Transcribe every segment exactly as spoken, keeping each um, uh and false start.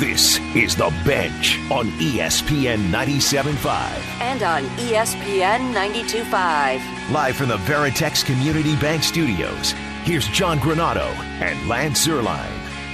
This is The Bench on E S P N ninety-seven point five. And on E S P N ninety-two point five. Live from the Veritex Community Bank Studios, here's John Granado and Lance Zierlein.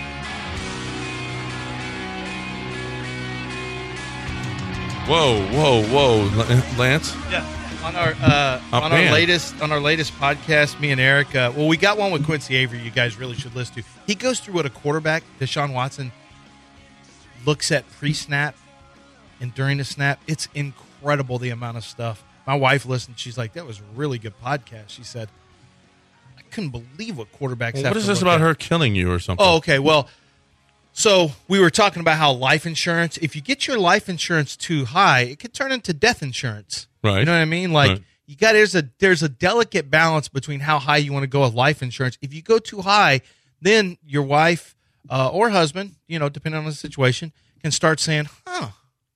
Whoa, whoa, whoa, Lance. Yeah, on our uh, Oh, on man. our latest on our latest podcast, me and Eric. Uh, well, we got one with Quincy Avery. You guys really should listen to. He goes through what a quarterback, Deshaun Watson, looks at pre-snap and during the snap. It's incredible the amount of stuff. My wife listened. She's like, "That was a really good podcast." She said, "I couldn't believe what quarterbacks Well, have what is to this look about at." her killing you or something? Oh, okay. Well, so we were talking about how life insurance, if you get your life insurance too high, it could turn into death insurance. Right. You know what I mean? Like Right. you got there's a there's a delicate balance between how high you want to go with life insurance. If you go too high, then your wife uh, or husband, you know, depending on the situation, can start saying, "Huh,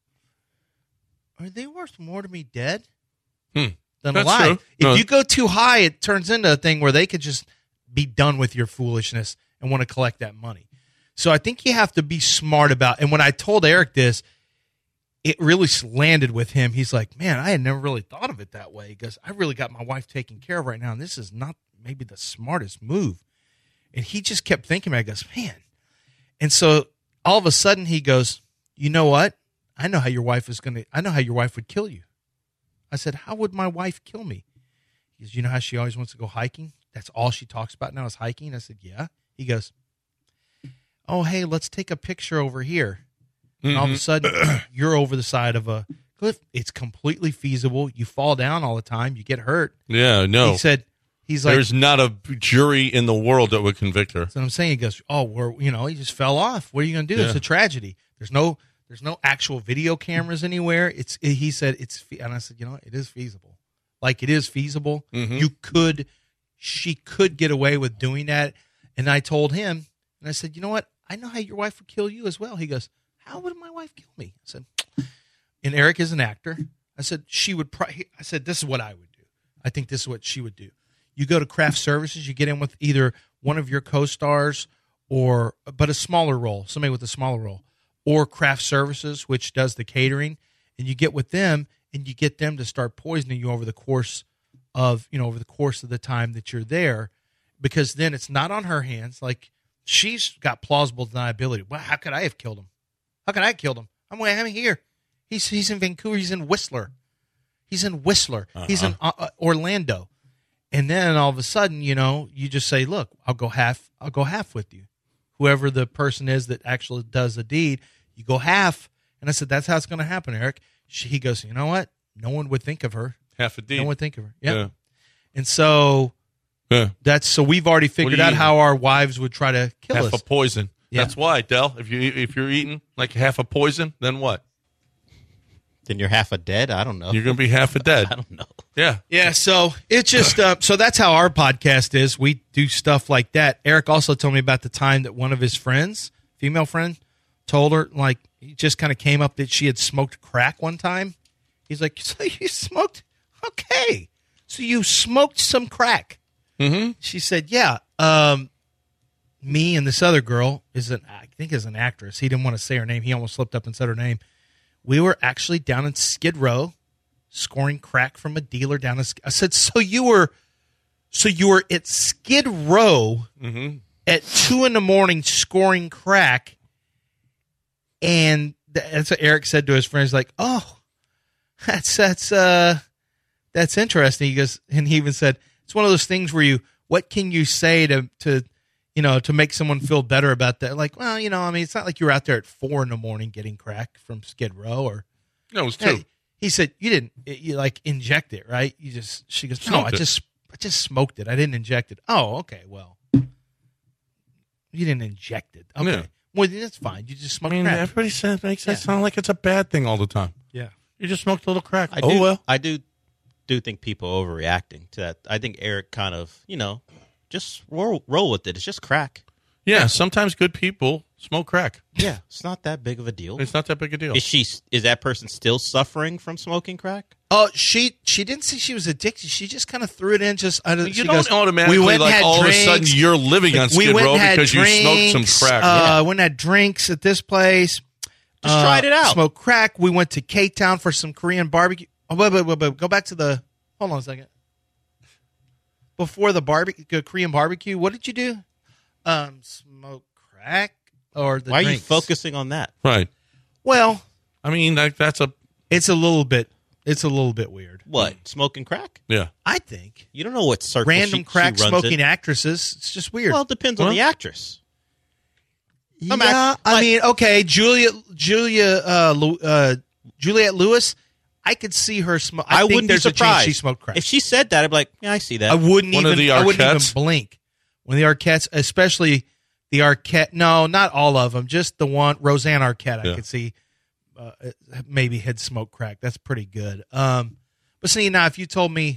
are they worth more to me dead Hmm. than That's alive?" true. If No. you go too high, it turns into a thing where they could just be done with your foolishness and want to collect that money. So I think you have to be smart about. And when I told Eric this, it really landed with him. He's like, "Man, I had never really thought of it that way." He goes, "I really got my wife taken care of right now, and this is not maybe the smartest move." And he just kept thinking about it. He goes, "Man." And so all of a sudden he goes, "You know what? I know how your wife is going to, I know how your wife would kill you." I said, "How would my wife kill me?" He goes, "You know how she always wants to go hiking? That's all she talks about now is hiking." I said, "Yeah." He goes, "Oh, hey, let's take a picture over here." And all of a sudden, you're over the side of a cliff. It's completely feasible. You fall down all the time. You get hurt. Yeah, no. He said, he's like, There's not a jury in the world that would convict her. so I'm saying, he goes, "Oh, we're, you know, he just fell off. What are you going to do? Yeah. It's a tragedy. There's no, there's no actual video cameras anywhere." It's, he said, it's, fe-. And I said, "You know, it is feasible. Like it is feasible. Mhm. You could, she could get away with doing that." And I told him, and I said, "You know what? I know how your wife would kill you as well." He goes, "How would my wife kill me?" I said, and Eric is an actor. I said, she would, pro-. I said, "This is what I would do. I think this is what she would do. You go to craft services, you get in with either one of your co-stars or, but a smaller role, somebody with a smaller role, or craft services, which does the catering, and you get with them and you get them to start poisoning you over the course of, you know, over the course of the time that you're there, because then it's not on her hands. Like she's got plausible deniability. Well, how could I have killed him? How could I have killed him? I'm I'm here. He's he's in Vancouver. He's in Whistler. He's in Whistler. Uh-huh. He's in uh, uh, Orlando. And then all of a sudden, you know, you just say, "Look, I'll go half. I'll go half with you." Whoever the person is that actually does the deed, you go half. And I said, "That's how it's going to happen, Eric." She, he goes, "You know what? No one would think of her. Half a deed. No one would think of her." Yeah. Yeah. And so Yeah. that's so we've already figured you out eating? how our wives would try to kill Half us. a poison. Yeah. That's why, Del. If you if you're eating like half a poison, then what? Then you're half a dead? I don't know. You're going to be half a dead. I don't know. Yeah. Yeah, so it's just uh, so that's how our podcast is. We do stuff like that. Eric also told me about the time that one of his friends, female friend, told her, like, he just kind of came up that she had smoked crack one time. He's like, "So you smoked? Okay. So you smoked some crack." Mm-hmm. She said, "Yeah. Um, me and this other girl is an I think is an actress. He didn't want to say her name. He almost slipped up and said her name. We were actually down in Skid Row, scoring crack from a dealer down in." I said, "So you were, so you were at Skid Row Mm-hmm. at two in the morning scoring crack," and that's what Eric said to his friends. Like, "Oh, that's that's uh, that's interesting." He goes, and he even said, "It's one of those things where you, what can you say to to." You know, to make someone feel better about that. Like, well, you know, I mean, it's not like you were out there at four in the morning getting crack from Skid Row or. No, it was two. Hey, he said, "You didn't, you like inject it, right?" You just, she goes, "No, Smoked I it. just, I just smoked it. I didn't inject it." "Oh, okay. Well, you didn't inject it. Okay. Yeah. Well, that's fine. You just I smoked mean, crack." everybody says makes that Yeah. sound like it's a bad thing all the time. Yeah. You just smoked a little crack. I oh, do, well. I do do think people are overreacting to that. I think Eric kind of, you know, just roll, roll with it. It's just crack. Yeah, sometimes good people Smoke crack. Yeah, it's not that big of a deal. It's not that big a deal. Is she? Is that person still suffering from smoking crack? Oh, she she didn't say she was addicted. She just kind of threw it in. Just I don't, You she don't goes, automatically, we went and like, had all drinks. of a sudden you're living on we Skid went Row and had because you smoked drinks, some crack. Uh, Yeah. Went and had drinks at this place. Just uh, tried it out. Smoked crack. We went to K-Town for some Korean barbecue. Oh, wait, wait, wait, wait. Go back to the. Hold on a second. Before the barbecue, Korean barbecue, what did you do? Um, smoke crack or the Why drinks? are you focusing on that? Right. Well, I mean, like, that's a, it's a little bit. It's a little bit weird. What? Smoking crack? yeah. I think You don't know what circle random she, crack she runs smoking in. actresses. It's just weird. Well, it depends Well, on the actress. I'm yeah, act- I like- mean, okay, Julia, Julia, uh, Lu- uh, Juliette Lewis. I could see her smoke. I, I, think wouldn't there's be a chance surprised she smoked crack. If she said that, I'd be like, yeah, I see that. I wouldn't One of even. the I wouldn't even Arquettes? blink. When the Arquettes, especially the Arquette. No, not all of them. Just the one, Roseanne Arquette. I Yeah. could see uh, maybe had smoked crack. That's pretty good. Um, but see now, if you told me,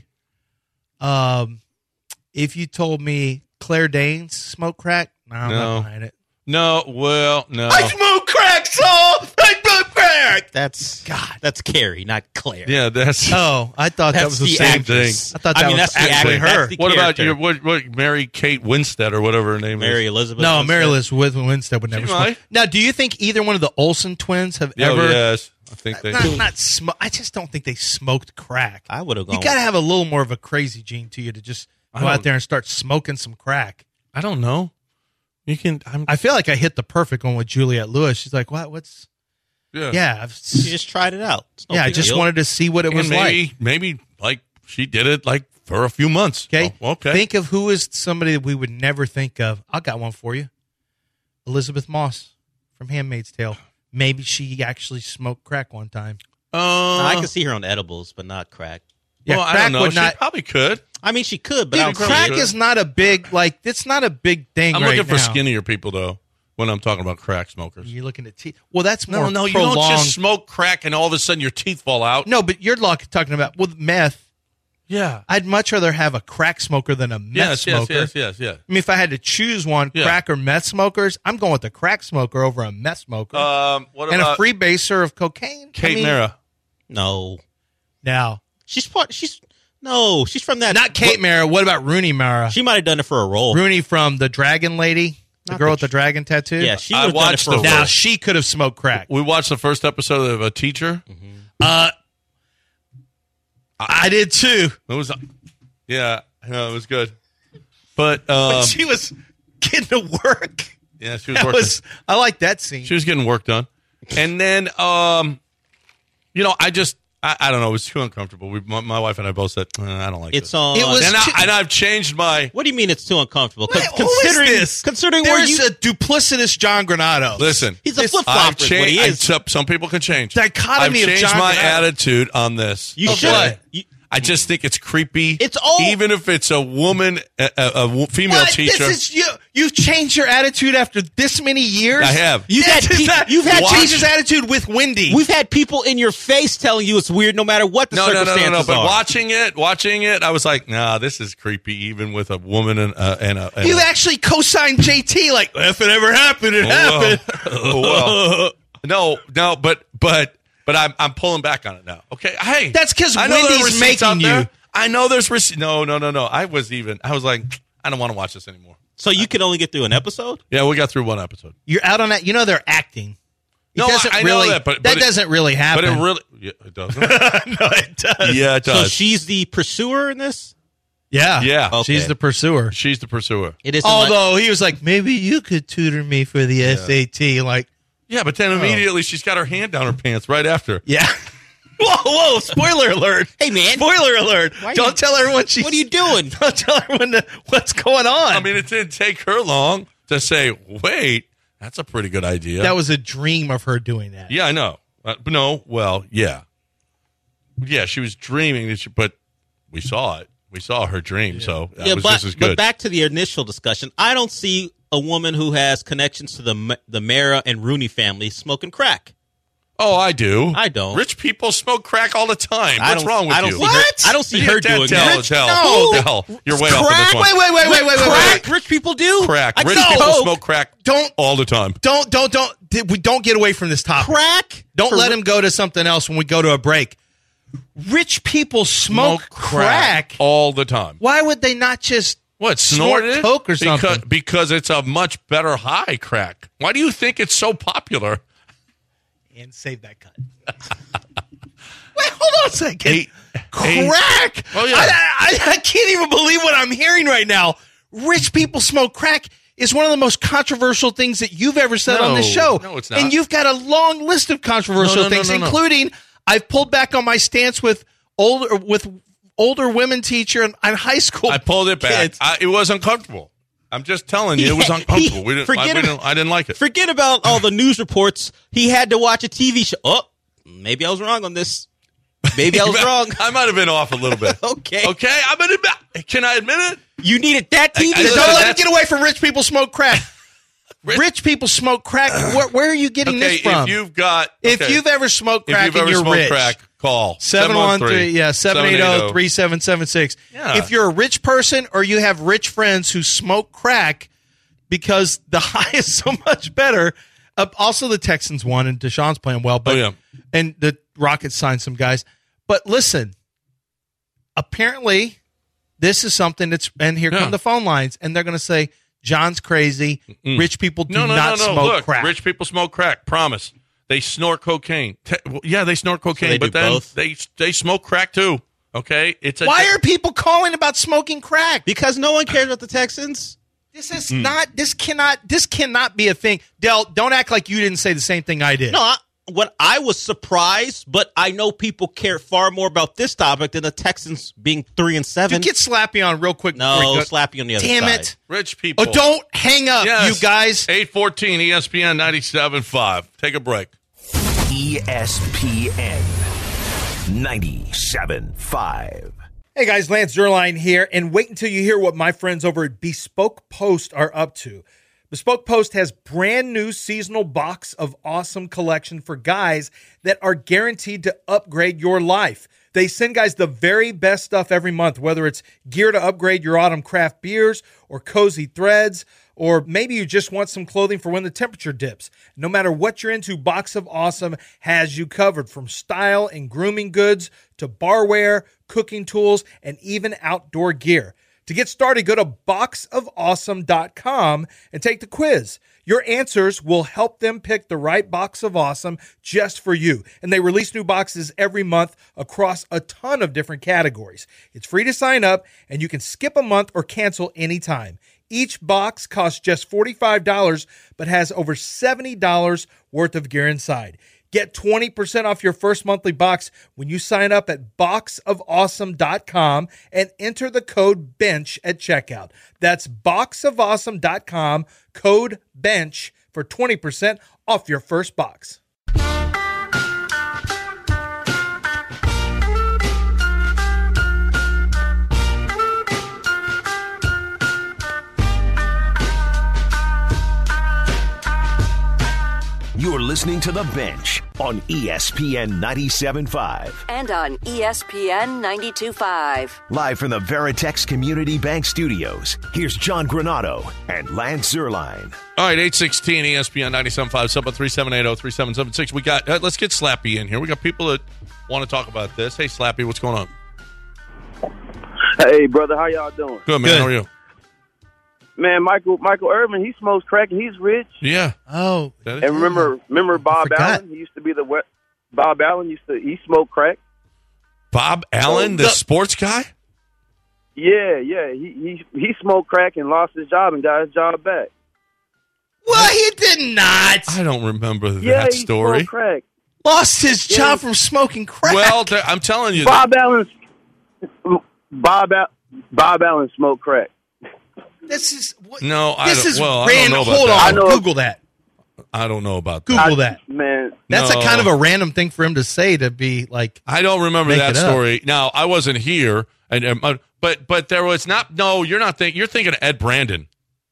um, if you told me Claire Danes smoked crack, no, I'm No. not behind it. No, well, no. I smoke crack, Saul. I smoke crack. that's God. That's Carrie, not Claire. Yeah, that's. Oh, I thought that That's was the, the same actress. thing. I thought that I mean, was that's the actually actor. her. That's the What about character. your what, what Mary Kate Winstead or whatever her name Mary is? Elizabeth? No, Winstead? Mary Elizabeth Winstead would never She smoke. might. Now, do you think either one of the Olsen twins have Oh, ever? yes. I think they Not, not sm- I just don't think they smoked crack. I would have You gone. got to have a little more of a crazy gene to you to just I go out don't- there and start smoking some crack. I don't know. You can. I'm. I feel like I hit the perfect one with Juliette Lewis. She's like, "What? What's? yeah. Yeah, I've, She just tried it out. It's no yeah. I big just deal. wanted to see what it was And maybe, like." maybe like she did it like for a few months. Okay. Oh, okay. Think of who is somebody that we would never think of. I got one for you. Elizabeth Moss from Handmaid's Tale. Maybe she actually smoked crack one time. uh, I can see her on edibles, but not crack. Yeah, well, I crack don't know. would She not. probably could. I mean, she could, but I Dude, don't crack think- is not a big like. It's not a big thing. I'm right looking for now. skinnier people though. When I'm talking about crack smokers. You're looking at teeth. Well, that's No, more no, you prolonged. don't just smoke crack and all of a sudden your teeth fall out. No, but you're like talking about with meth. Yeah. I'd much rather have a crack smoker than a meth Yes, yes, smoker. yes, yes, yes. I mean, if I had to choose one, Yeah. crack or meth smokers, I'm going with the crack smoker over a meth smoker. Um, what and a about freebaser of cocaine. Kate I mean, Mara? No, Now, she's part. She's no, she's from that. not Kate Mara. What about Rooney Mara? She might have done it for a role. Rooney from the Dragon Lady, the Not girl the with the dragon tattoo. Yeah, she I would have done it watched for a the role. now she could have smoked crack. We watched the first episode of A Teacher. Uh, I did too. It was, yeah, no, it was good. But um, But she was getting to work. yeah, she was That working. was, I like that scene. She was getting work done, and then um, you know, I just I, I don't know, it was too uncomfortable. We, my, my wife and I both said, eh, I don't like It's this. on. It was- and, too- I, and I've changed my. What do you mean it's too uncomfortable? 'Cause Wait, who is considering this? considering where There's you, a duplicitous John Granado. Listen, he's a this- flip I've flopper. What he changed. is. Some, some people can change. Dichotomy I've of changed John my Granado. attitude on this. You Of should. what? You, I just think it's creepy. It's old. even if it's a woman, a, a, a wo- female What? teacher. This is you. You've changed your attitude after this many years. I have. You've This had is pe- not- you've had changed watch- his attitude with Wendy. We've had people in your face telling you it's weird, no matter what the no, no, no, circumstances no, no. But are. watching it, watching it, I was like, nah, this is creepy. Even with a woman and, uh, and a. And you a actually co-signed J T. Like, if it ever happened, it happened. Oh, well. No, no, but but but I'm I'm pulling back on it now. Okay, hey, That's 'cause I know there are Wendy's receipts making out there. you. I know there's receipts. No, no, no, no. I was even. I was like, I don't want to watch this anymore. So you could only get through an episode? Yeah, we got through one episode. You're out on that. You know they're acting. It No, doesn't I- I know really, that, but- but it- doesn't really happen. But it really, yeah, it doesn't. no, it does. Yeah, it So does. she's the pursuer in this? Yeah, Yeah. Okay. She's the pursuer. She's the pursuer. It isn't like- Although he was like, maybe you could tutor me for the S A T. Like, Yeah, but then immediately she's got her hand down her pants right after. yeah. Whoa, whoa! Spoiler alert! Hey, man. Spoiler alert! Why Don't you- tell everyone she's. What are you doing? Don't tell everyone the, what's going on. I mean, it didn't take her long to say, wait, that's a pretty good idea. that was a dream of her doing that. Yeah, I know. Uh, but no, well, yeah. Yeah, she was dreaming, that she, but we saw it. We saw her dream, so that yeah, was but, just as good. but back to the initial discussion. I don't see a woman who has connections to the Ma- the Mara and Rooney family smoking crack. Oh, I do. I don't. Rich people smoke crack all the time. I What's don't- wrong with I don't you? see her- I don't see her Tell- doing tell, that. Tell, No. tell. You're way off on Crack? this one. Wait, wait, wait, wait, wait, wait, Crack? wait. Rich people do Crack. I Rich know. people Coke. smoke crack Don't all the time. don't don't don't. di- We don't get away from this topic. Crack. Don't For let ri- him go to something else when we go to a break. Rich people smoke, crack. all the time. Why would they not just What, snort snorted it? coke or because, something? Because it's a much better high crack. Why do you think it's so popular? and save that cut? Wait, hold on a second. Eight- Crack. Oh, yeah. I, I, I can't even believe what I'm hearing right now. Rich people smoke crack is one of the most controversial things that you've ever said on this No. show. No, it's not. And you've got a long list of controversial No, no, no, things, no, no. including I've pulled back on my stance with older with older women teacher in, in high school. I pulled it back. kids. I, it was uncomfortable. I'm just telling you, it was He- uncomfortable. he- We didn't, I, forget we about- didn't, I didn't like it. Forget about all the news reports. He had to watch a T V show. Oh, maybe I was wrong on this. Maybe I was wrong. I might have been off a little bit. Okay. Okay. I'm gonna admit, can I admit it? You needed that T V I- I- show. Don't let him that's- get away from rich people smoke crack. Rich people smoke crack. Where, where are you getting Okay. this from? If you've got, If okay, you've ever smoked if crack you've and ever you're smoked rich, crack, call seven one three yeah seven eight zero three seven seven six. Yeah. If you're a rich person or you have rich friends who smoke crack because the high is so much better. Uh, also, the Texans won and Deshaun's playing well, but Oh, yeah. and the Rockets signed some guys. But listen, apparently, this is something that's and here Yeah. come the phone lines, and they're going to say John's crazy. Rich people do No, no, not no, no. smoke Look, crack. rich people smoke crack. Promise. They snort cocaine. Te- well, yeah, they snort cocaine, they but do then both? they they smoke crack too. Okay, it's a Why are people calling about smoking crack? Because no one cares about the Texans. This is Hmm. not. This cannot. This cannot be a thing. Del, don't act like you didn't say the same thing I did. No, I, what I was surprised, but I know people care far more about this topic than the Texans being three and seven. Dude, get Slappy on real quick. before no, you go- slap you on the other Damn side. it! rich people. Oh, don't hang up, Yes. you guys. eight fourteen E S P N ninety-seven point five. Take a break. E S P N ninety-seven point five. Hey guys, Lance Zerline here, and wait until you hear what my friends over at Bespoke Post are up to. Bespoke Post has brand new seasonal box of awesome collection for guys that are guaranteed to upgrade your life. They send guys the very best stuff every month, whether it's gear to upgrade your autumn craft beers or cozy threads, or maybe you just want some clothing for when the temperature dips. No matter what you're into, Box of Awesome has you covered, from style and grooming goods to barware, cooking tools, and even outdoor gear. To get started, go to box of awesome dot com and take the quiz. Your answers will help them pick the right box of awesome just for you. And they release new boxes every month across a ton of different categories. It's free to sign up, and you can skip a month or cancel anytime. Each box costs just forty-five dollars, but has over seventy dollars worth of gear inside. Get twenty percent off your first monthly box when you sign up at box of awesome dot com and enter the code BENCH at checkout. That's box of awesome dot com, code BENCH for twenty percent off your first box. You're listening to The Bench on E S P N ninety-seven point five. And on E S P N ninety-two point five. Live from the Veritex Community Bank Studios, here's John Granado and Lance Zerline. All right, eight sixteen E S P N ninety-seven point five, sub three seven eight zero three seven seven six. We got, uh, let's get Slappy in here. We got people that want to talk about this. Hey, Slappy, what's going on? Hey, brother, how y'all doing? Good, man. Good. How are you? Man, Michael Michael Irvin, he smokes crack and he's rich. Yeah. Oh, That is- And remember, remember Bob forgot. Allen? He used to be the we- Bob Allen used to he smoked crack. Bob Allen, the the- sports guy? Yeah, yeah. He he he smoked crack and lost his job and got his job back. well, he did not. I don't remember Yeah, that he story. smoked crack. Lost his Yeah. job from smoking crack. Well, there- I'm telling you. Bob Allen, Bob Al- Bob Allen smoked crack. this is what, No, I this don't- is well, I random. don't know about Hold that. on, I know- Google that. I don't know about that. Google I- that. Man, That's No. a kind of a random thing for him to say to be like. I don't remember Make that it up. story. Now, I wasn't here, and um, uh, but but there was not. No, you're not thinking. You're thinking of Ed Brandon.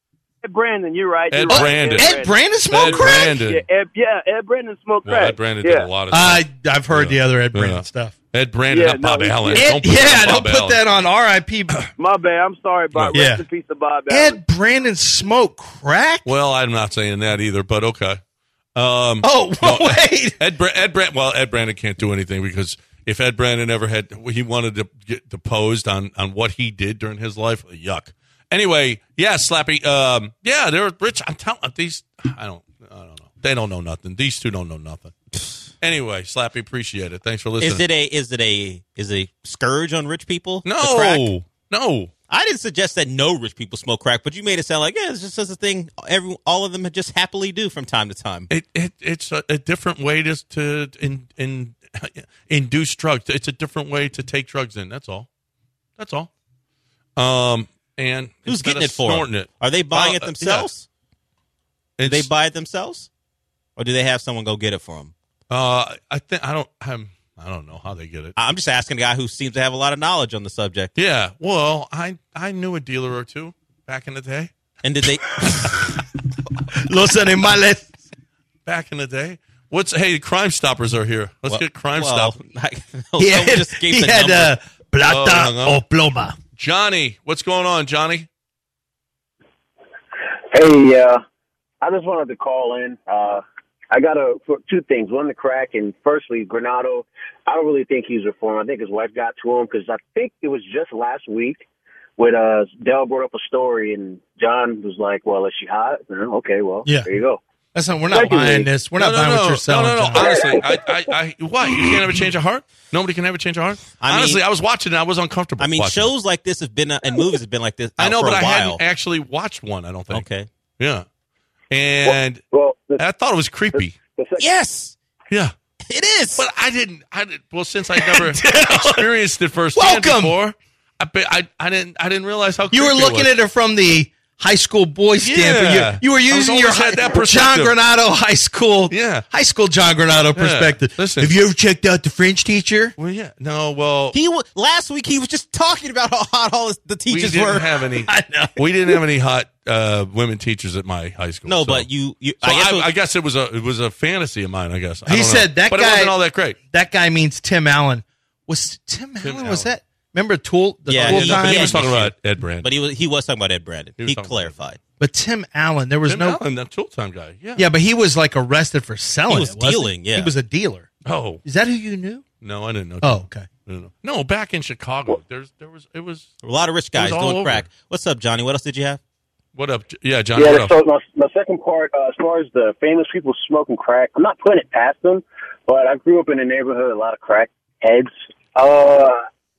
Ed Brandon, you're right. Ed you're right. Brandon. Ed Brandon smoked Ed crack? Brandon. Yeah, Ed, yeah, Ed Brandon smoked Well, crack. Ed Brandon yeah. did a lot of I, stuff. I've heard Yeah. the other Ed Brandon Yeah. stuff. Ed Brandon, Yeah, not Bob no, he- Allen. Ed- Don't put yeah, that on don't Bob put Allen. that on R I P My bad. I'm sorry, Bob. Yeah. Rest in peace to Bob Allen. Ed Brandon smoked crack? Well, I'm not saying that either, but okay. Um, Oh, no, wait. Ed, Bra- Ed Brand. Well, Ed Brandon can't do anything because if Ed Brandon ever had, he wanted to get deposed on on what he did during his life. Yuck. Anyway, yeah, Slappy. Um, yeah, they're rich. I'm telling these. I don't. I don't know. They don't know nothing. These two don't know nothing. Anyway, Slappy, appreciate it. Thanks for listening. Is it a is it a is it a scourge on rich people? the crack? no, no. I didn't suggest that no rich people smoke crack, but you made it sound like yeah, it's just as a thing. Every all of them just happily do from time to time. It, it it's a, a different way to to in, in, induce drugs. It's a different way to take drugs in. That's all. That's all. Um, and Who's instead getting of it for snorting them? it? Are they buying Uh, it themselves? Yeah. Do they It's- buy it themselves, or do they have someone go get it for them? Uh, I think I don't. I'm, I don't know how they get it. I'm just asking a guy who seems to have a lot of knowledge on the subject. Yeah. Well, I I knew a dealer or two back in the day. And did they? Los animales. Back in the day. What's hey? Crime Stoppers are here. Let's Well- get Crime well, Stop. I, He someone had, just gave he the had number. uh, Oh, plata hung up. o ploma. Johnny, what's going on, Johnny? Hey, uh, I just wanted to call in. Uh, I got a, for two things. One, the crack, and firstly, Granado. I don't really think he's reformed. I think his wife got to him because I think it was just last week when uh, Dell brought up a story, and John was like, well, is she hot? Uh, okay, well, Yeah. there you go. That's not, we're not Secondly- buying this. We're not no, buying no, what no, you're selling. No, no, no. John. Honestly, I, I, I, what? You can't have a change of heart? Nobody can have a change of heart? I mean- Honestly, I was watching it. I was uncomfortable. I mean, watching shows like this have been, uh, and movies have been like this. I out know, for but a I while. hadn't actually watched one, I don't think. Okay. Yeah. And Well, the, I thought it was creepy. the sec- Yes, Yeah. it is. But I didn't, I didn't, well, since I never experienced it firsthand Welcome. before, I, bet- I, I didn't, I didn't realize how You were creepy looking it was. at it from the high school boy standpoint. Yeah. You, you were I was using your always had that John perspective. Granado high school, Yeah. high school John Granado perspective. Listen. Have you ever checked out the French teacher? Well, yeah. No, well, he w- last week he was just talking about how hot all his, the we teachers didn't were. have any, I know. we didn't have any hot uh, women teachers at my high school. no, so. but you, you So I guess, I, it was- I guess it was a it was a fantasy of mine. I guess I He don't know. said that but guy- it wasn't all that great. That guy means Tim Allen. Was Tim, Tim Allen? Was Allen. that? Remember Tool? The Yeah, Tool he- But time? he yeah, was talking he- about Ed Brand. but he was he was talking about Ed Brandon. He He, was talking about clarified. But Tim Allen, there was Tim no. Allen, that Tool Time guy. Yeah. Yeah, but he was like arrested for selling. He was it, wasn't dealing, yeah. he was a dealer. Oh Is that who you knew? no, I didn't know. Oh, okay. I didn't know. No, back in Chicago, there's there was it was. A lot of rich guys all doing over. crack. What's up, Johnny? What else did you have? What up? J- Yeah, John. what Yeah, up? so my, my second part, uh, as far as the famous people smoking crack, I'm not putting it past them, but I grew up in a neighborhood with a lot of crack heads. Uh,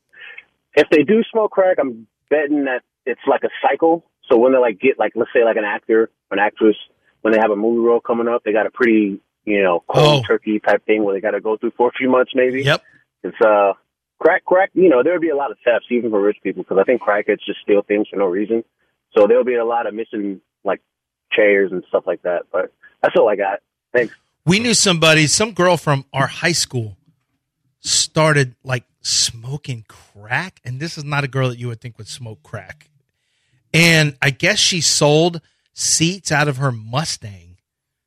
if they do smoke crack, I'm betting that it's like a cycle. So when they like get like, let's say like an actor, an actress, when they have a movie role coming up, they got a pretty, you know, cold Oh. turkey type thing where they got to go through for a few months maybe. Yep. It's uh crack, crack. You know, there would be a lot of thefts even for rich people because I think crackheads just steal things for no reason. So there'll be a lot of missing like chairs and stuff like that. But that's all I got. Thanks. We knew somebody, some girl from our high school started like smoking crack. And this is not a girl that you would think would smoke crack. And I guess she sold seats out of her Mustang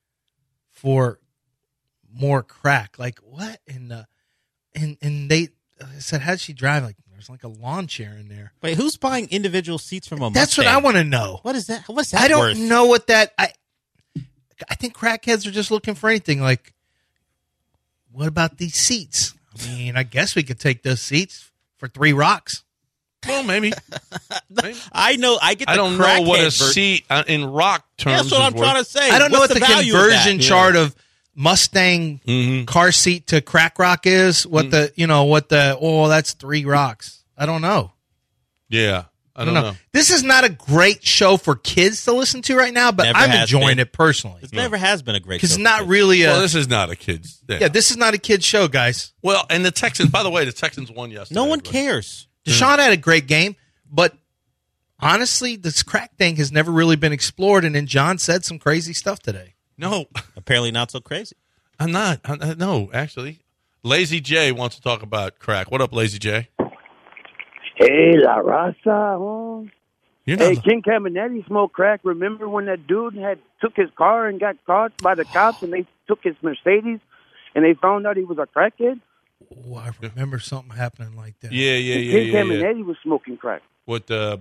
for more crack. Like what? And, uh, and, and they I said, how'd she drive? Like there's like a lawn chair in there. Wait, who's buying individual seats from a That's what Mustang? I want to know. What is that? What's that I don't worth? know what that I I think crackheads are just looking for anything like what about these seats? I mean, I guess we could take those seats for three rocks. Well, maybe. maybe. I know. I get. The I don't know what a crackhead ver- seat uh, in rock terms. That's what is I'm worth. trying to say. I don't know What's what the, value of conversion that? chart of Mustang Mhm. car seat to crack rock is. What the you know what the oh that's three rocks. I don't know. Yeah, I I don't don't know. know. This is not a great show for kids to listen to right now, but Never I'm has enjoying been. it personally It never has been a great. because show it's for not kids. really a Well, this is not a kid's. Yeah. yeah. This is not a kid's show, guys. Well, and the Texans. By the way, the Texans won yesterday. No one but- cares. Deshaun had a great game, but honestly, this crack thing has never really been explored. And then John said some crazy stuff today. No, Apparently, not so crazy. I'm not. I, I- no, actually, Lazy J wants to talk about crack. What up, Lazy J? Hey, La Raza. Oh. You're Hey, not. King Caminiti smoked crack. Remember when that dude had took his car and got caught by the cops, and they took his Mercedes, and they found out he was a crackhead? Oh, I remember something happening like that. yeah, yeah, And yeah, King yeah, yeah. Caminiti was smoking crack. What uh,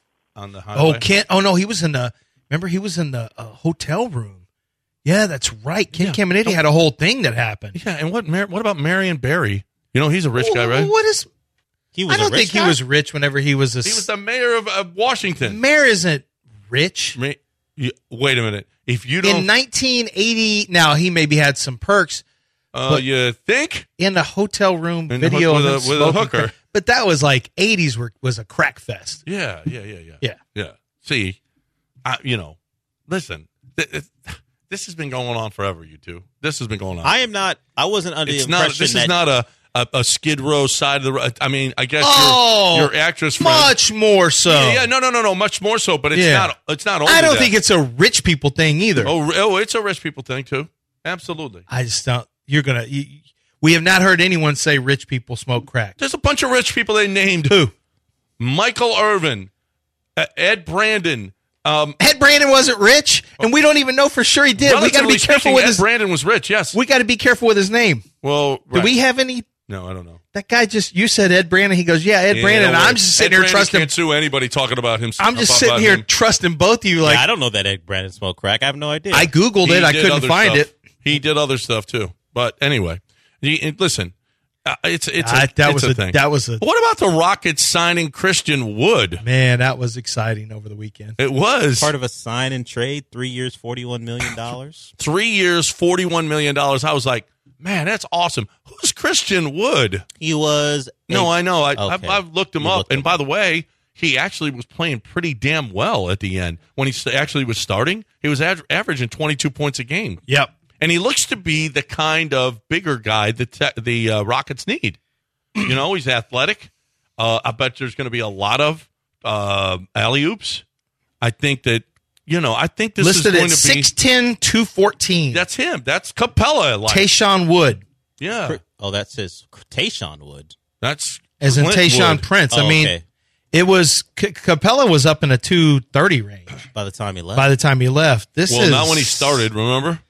on the highway? Oh, Ken. Oh no, he was in the. Remember, he was in the uh, hotel room. Yeah, that's right. Ken Yeah. Caminiti had a whole thing that happened. Yeah, and what? Mar- what about Marion Barry? You know, he's a rich guy, right? What is? He was I don't a rich think guy? he was rich whenever he was a. He was the mayor of uh, Washington. mayor isn't rich. Ma- you- wait a minute. If you don't, In nineteen eighty, now he maybe had some perks uh, but- you think? in a hotel room In the video hook- of with him a- with a smoking hooker. crack. But that was like eighties were was a crack fest. Yeah, yeah, yeah, yeah, Yeah. yeah. See, I, you know, listen. Th- th- this has been going on forever. You two. This has been going on. I am not. I wasn't under it's the not. impression This that is not a, a a Skid Row side of the road. I mean, I guess Oh, your your actress friend. Much more so. Yeah, yeah, no, no, no, no, much more so. But it's Yeah. not. It's not. Only I don't that. think it's a rich people thing either. Oh, re- oh, it's a rich people thing too. Absolutely. I just don't. You're gonna. You, we have not heard anyone say rich people smoke crack. There's a bunch of rich people they named. Who? Michael Irvin, uh, Ed Brandon. Um, Ed Brandon wasn't rich, and we don't even know for sure he did. We got to relatively be careful speaking, with Ed his. Brandon was rich. Yes. We got to be careful with his name. well, Do right. we have any? No, I don't know. That guy just. You said Ed Brandon. He goes, yeah, Ed Yeah, Brandon. don't And worry. I'm just sitting Ed here Brandon trusting. Can't sue anybody talking about him. I'm just about sitting here him. trusting both of you. Like yeah, I don't know that Ed Brandon smoked crack. I have no idea. I googled He it. I did couldn't other find stuff. it. He did other stuff too. But anyway, he, listen, uh, it's it's a, I- that it's was a a- thing. that was a- What about the Rockets signing Christian Wood? Man, that was exciting over the weekend. It was part of a sign and trade, three years, forty-one million dollars. three years, forty-one million dollars. I was like, man, that's awesome. Who's Christian Wood? He was. No, a- I know. I, I've, Okay. I've looked him You up. looked And him by up. the way, he actually was playing pretty damn well at the end. When he st- actually was starting, he was ad- averaging twenty-two points a game. Yep. And he looks to be the kind of bigger guy that te- the uh, Rockets need. You know, he's athletic. Uh, I bet there's going to be a lot of uh, alley-oops. I think that, you know, I think this Listed is at going to be. six ten, two fourteen. That's him. That's Capella. Like. Tayshaun Wood. Yeah. Oh, that says Tayshaun Wood. That's As in Clint Tayshaun Wood. Prince. I Oh, mean, okay. it was C- Capella was up in a two thirty range By the time he left. by the time he left. This Well, is not when he started, remember?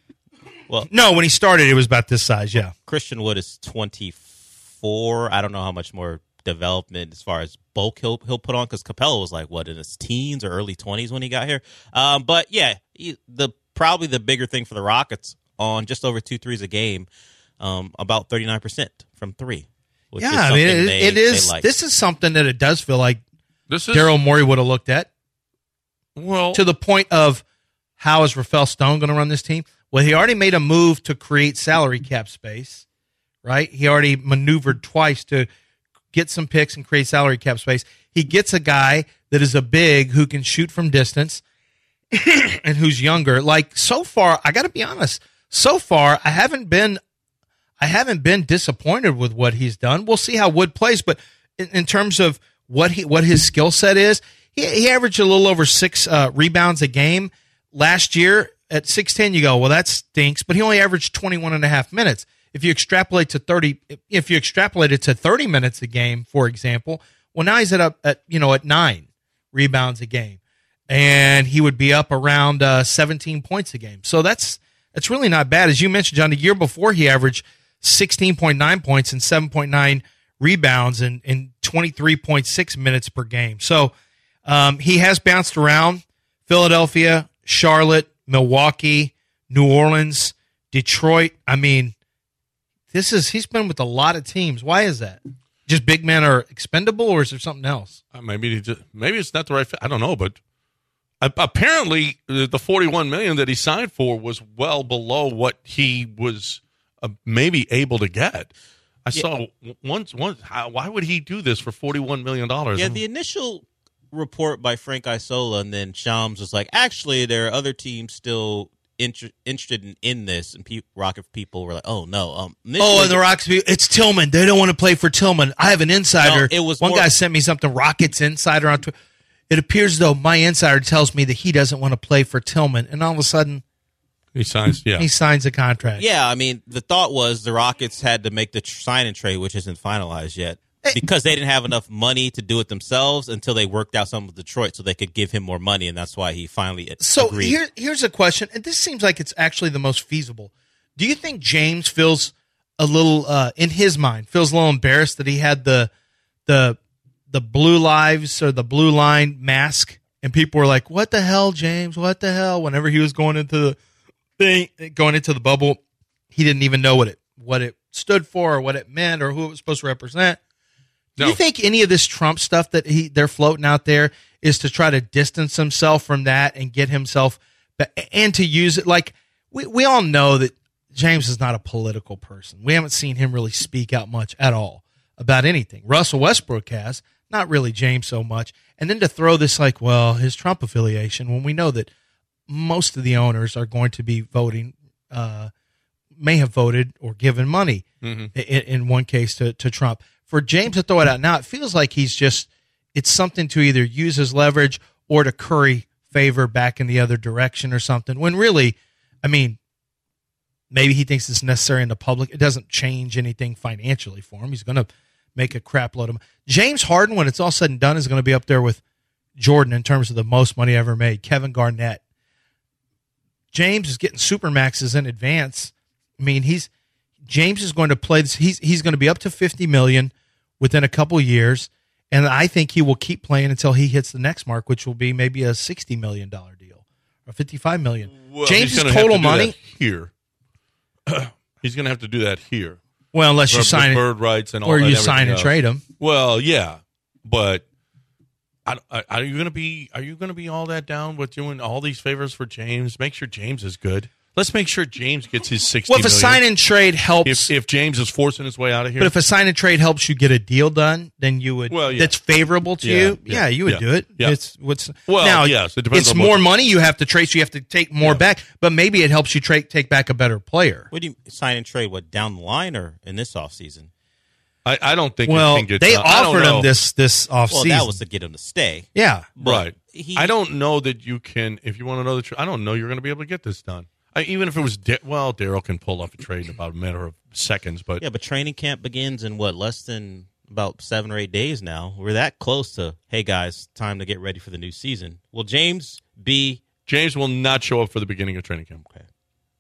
No, when he started, it was about this size. Yeah. Christian Wood is twenty-four. I don't know how much more development as far as bulk he'll he'll put on because Capella was like what in his teens or early twenties when he got here. Um, but yeah, he, the probably the bigger thing for the Rockets on just over two threes a game, um, about thirty-nine percent from three. Which Yeah, is I mean, something it, they- it is. they like. This is something that it does feel like This is Daryl Morey would have looked at well. to the point of how is Rafael Stone going to run this team? Well, he already made a move to create salary cap space, right? He already maneuvered twice to get some picks and create salary cap space. He gets a guy that is a big who can shoot from distance and who's younger. Like so far, I got to be honest. So far, I haven't been, I haven't been disappointed with what he's done. We'll see how Wood plays, but in, in terms of what he, what his skill set is, he, he averaged a little over six uh, rebounds a game last year. At six ten, you go, well, that stinks, but he only averaged twenty-one and a half minutes. If you extrapolate to thirty, if you extrapolate it to thirty minutes a game, for example, well, now he's at up at, you know, at nine rebounds a game, and he would be up around uh, seventeen points a game. So that's, that's really not bad. As you mentioned, John, the year before he averaged sixteen point nine points and seven point nine rebounds and, and twenty-three point six minutes per game. So um, he has bounced around Philadelphia, Charlotte, Milwaukee, New Orleans, Detroit. I mean, this is he's been with a lot of teams. Why is that? Just big men are expendable, or is there something else? Uh, maybe he just, maybe it's not the right fit. I don't know, but uh, apparently uh, the forty-one million that he signed for was well below what he was uh, maybe able to get. I Yeah. saw once once how, why would he do this for forty-one million dollars? Yeah, the initial report by Frank Isola and then Shams was like, actually, there are other teams still inter- interested in, in this, and pe- Rocket people were like, oh no. Um, Oh, initially- and the Rockets, it's Tillman. They don't want to play for Tillman. I have an insider. No, it was one more- guy sent me something. Rockets insider on Twitter. It appears though my insider tells me that he doesn't want to play for Tillman, and all of a sudden he signs. Yeah, he signs a contract. Yeah, I mean, the thought was the Rockets had to make the tr- sign and trade, which isn't finalized yet. because they didn't have enough money to do it themselves until they worked out something with Detroit so they could give him more money, and that's why he finally So agreed. here, here's a question, and this seems like it's actually the most feasible. Do you think James feels a little, uh, in his mind, feels a little embarrassed that he had the the the blue lives or the blue line mask, and people were like, "What the hell, James? What the hell?" Whenever he was going into the thing, going into the bubble, he didn't even know what it what it stood for or what it meant or who it was supposed to represent. Do No. you think any of this Trump stuff that he they're floating out there is to try to distance himself from that and get himself ba- and to use it? Like we we all know that James is not a political person. We haven't seen him really speak out much at all about anything. Russell Westbrook has, not really James so much. And then to throw this like, well, his Trump affiliation, when we know that most of the owners are going to be voting, uh, may have voted or given money Mm-hmm. in, in one case to, to Trump. For James to throw it out now, it feels like he's just, it's something to either use as leverage or to curry favor back in the other direction or something. When really, I mean, maybe he thinks it's necessary in the public. It doesn't change anything financially for him. He's going to make a crap load of money. James Harden, when it's all said and done, is going to be up there with Jordan in terms of the most money ever made. Kevin Garnett. James is getting supermaxes in advance. I mean, he's James is going to play this. He's he's going to be up to fifty million within a couple years, and I think he will keep playing until he hits the next mark, which will be maybe a sixty million dollar deal or fifty-five million. Well, James' he's gonna have total to do money. that here. He's going to have to do that here. Well, unless you With sign it, bird rights and all or that, you everything sign and else. trade him. Well, yeah, but I, I, are you going to be? Are you going to be all that down with doing all these favors for James? Make sure James is good. Let's make sure James gets his sixty. Well, if a million. sign and trade helps, if if James is forcing his way out of here, but if a sign and trade helps you get a deal done, then you would. Well, yeah. That's favorable to Yeah, you. yeah, Yeah, you would yeah, do it. yeah. It's what's Well, now. yes, it depends it's on more what- money money you have to trade, so you have to take more Yeah. back. But maybe it helps you trade take back a better player. What do you sign and trade? What, down the line or in this offseason? I, I don't think. Well, it can get they done. I don't offered know. him this this off Well, season. that was to get him to stay. yeah. right. he- I don't know that you can. If you want to know the truth, I don't know you're going to be able to get this done. I, even if it was Da- well, Daryl can pull off a trade in about a matter of seconds, but Yeah, but training camp begins in what, less than about seven or eight days now. We're that close to, hey guys, time to get ready for the new season. Will James be James will not show up for the beginning of training camp. okay?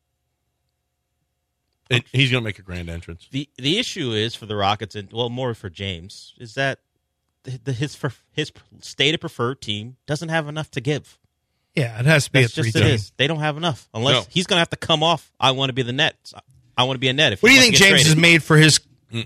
And he's going to make a grand entrance. The the issue is for the Rockets, and well, more for James, is that the, the, his his stated preferred team doesn't have enough to give. Yeah, it has to be That's a three just it team. is. They don't have enough unless No. he's going to have to come off. I want to be the net. I want to be a net. If What do he you wants think to get James has traded. made for his?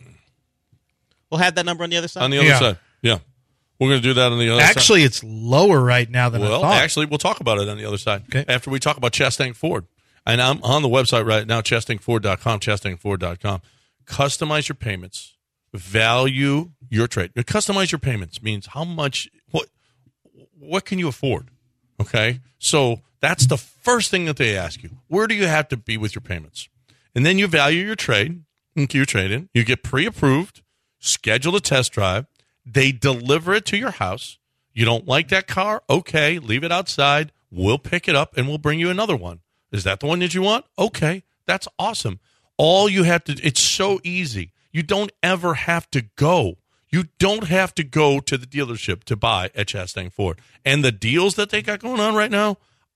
We'll have that number on the other side. On the other Yeah. side, yeah, we're going to do that on the other side. Actually, it's lower right now than I Well, thought. actually, we'll talk about it on the other side Okay. after we talk about Chastang Ford. And I'm on the website right now, chastang ford dot com, chastang ford dot com. Customize your payments, value your trade. Customize your payments means how much, what, what can you afford? Okay, so that's the first thing that they ask you. Where do you have to be with your payments? And then you value your trade, into your trade in. You get pre-approved, schedule a test drive. They deliver it to your house. You don't like that car? Okay, leave it outside. We'll pick it up and we'll bring you another one. Is that the one that you want? Okay, that's awesome. All you have to, it's so easy. You don't ever have to go. You don't have to go to the dealership to buy at Chastang Ford. And the deals that they got going on right now,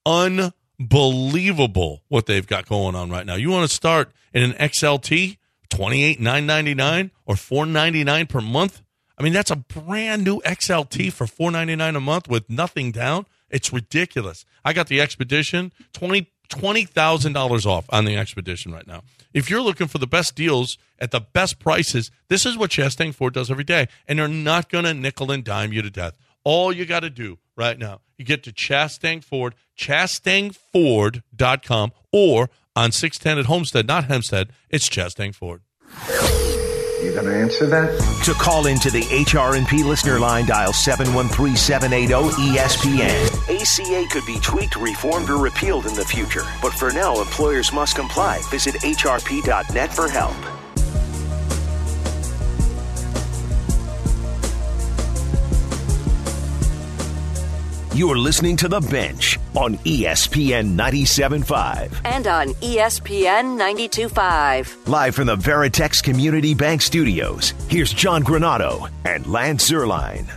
unbelievable what they've got going on right now. You want to start in an X L T, twenty-eight thousand nine hundred ninety-nine dollars or four hundred ninety-nine dollars per month? I mean, that's a brand new X L T for four hundred ninety-nine dollars a month with nothing down. It's ridiculous. I got the Expedition, twenty thousand dollars off on the Expedition right now. If you're looking for the best deals at the best prices, this is what Chastang Ford does every day. And they're not going to nickel and dime you to death. All you got to do right now, you get to Chastang Ford, chastang ford dot com, or on six ten at Homestead, not Hempstead, it's Chastang Ford. You gonna answer that? To call into the H R and P listener line, dial seven one three, seven eight zero, E S P N. A C A could be tweaked, reformed, or repealed in the future. But for now, employers must comply. Visit H R P dot net for help. You're listening to The Bench. on E S P N ninety-seven point five. And on E S P N ninety-two point five. Live from the Veritex Community Bank Studios, here's John Granado and Lance Zierlein.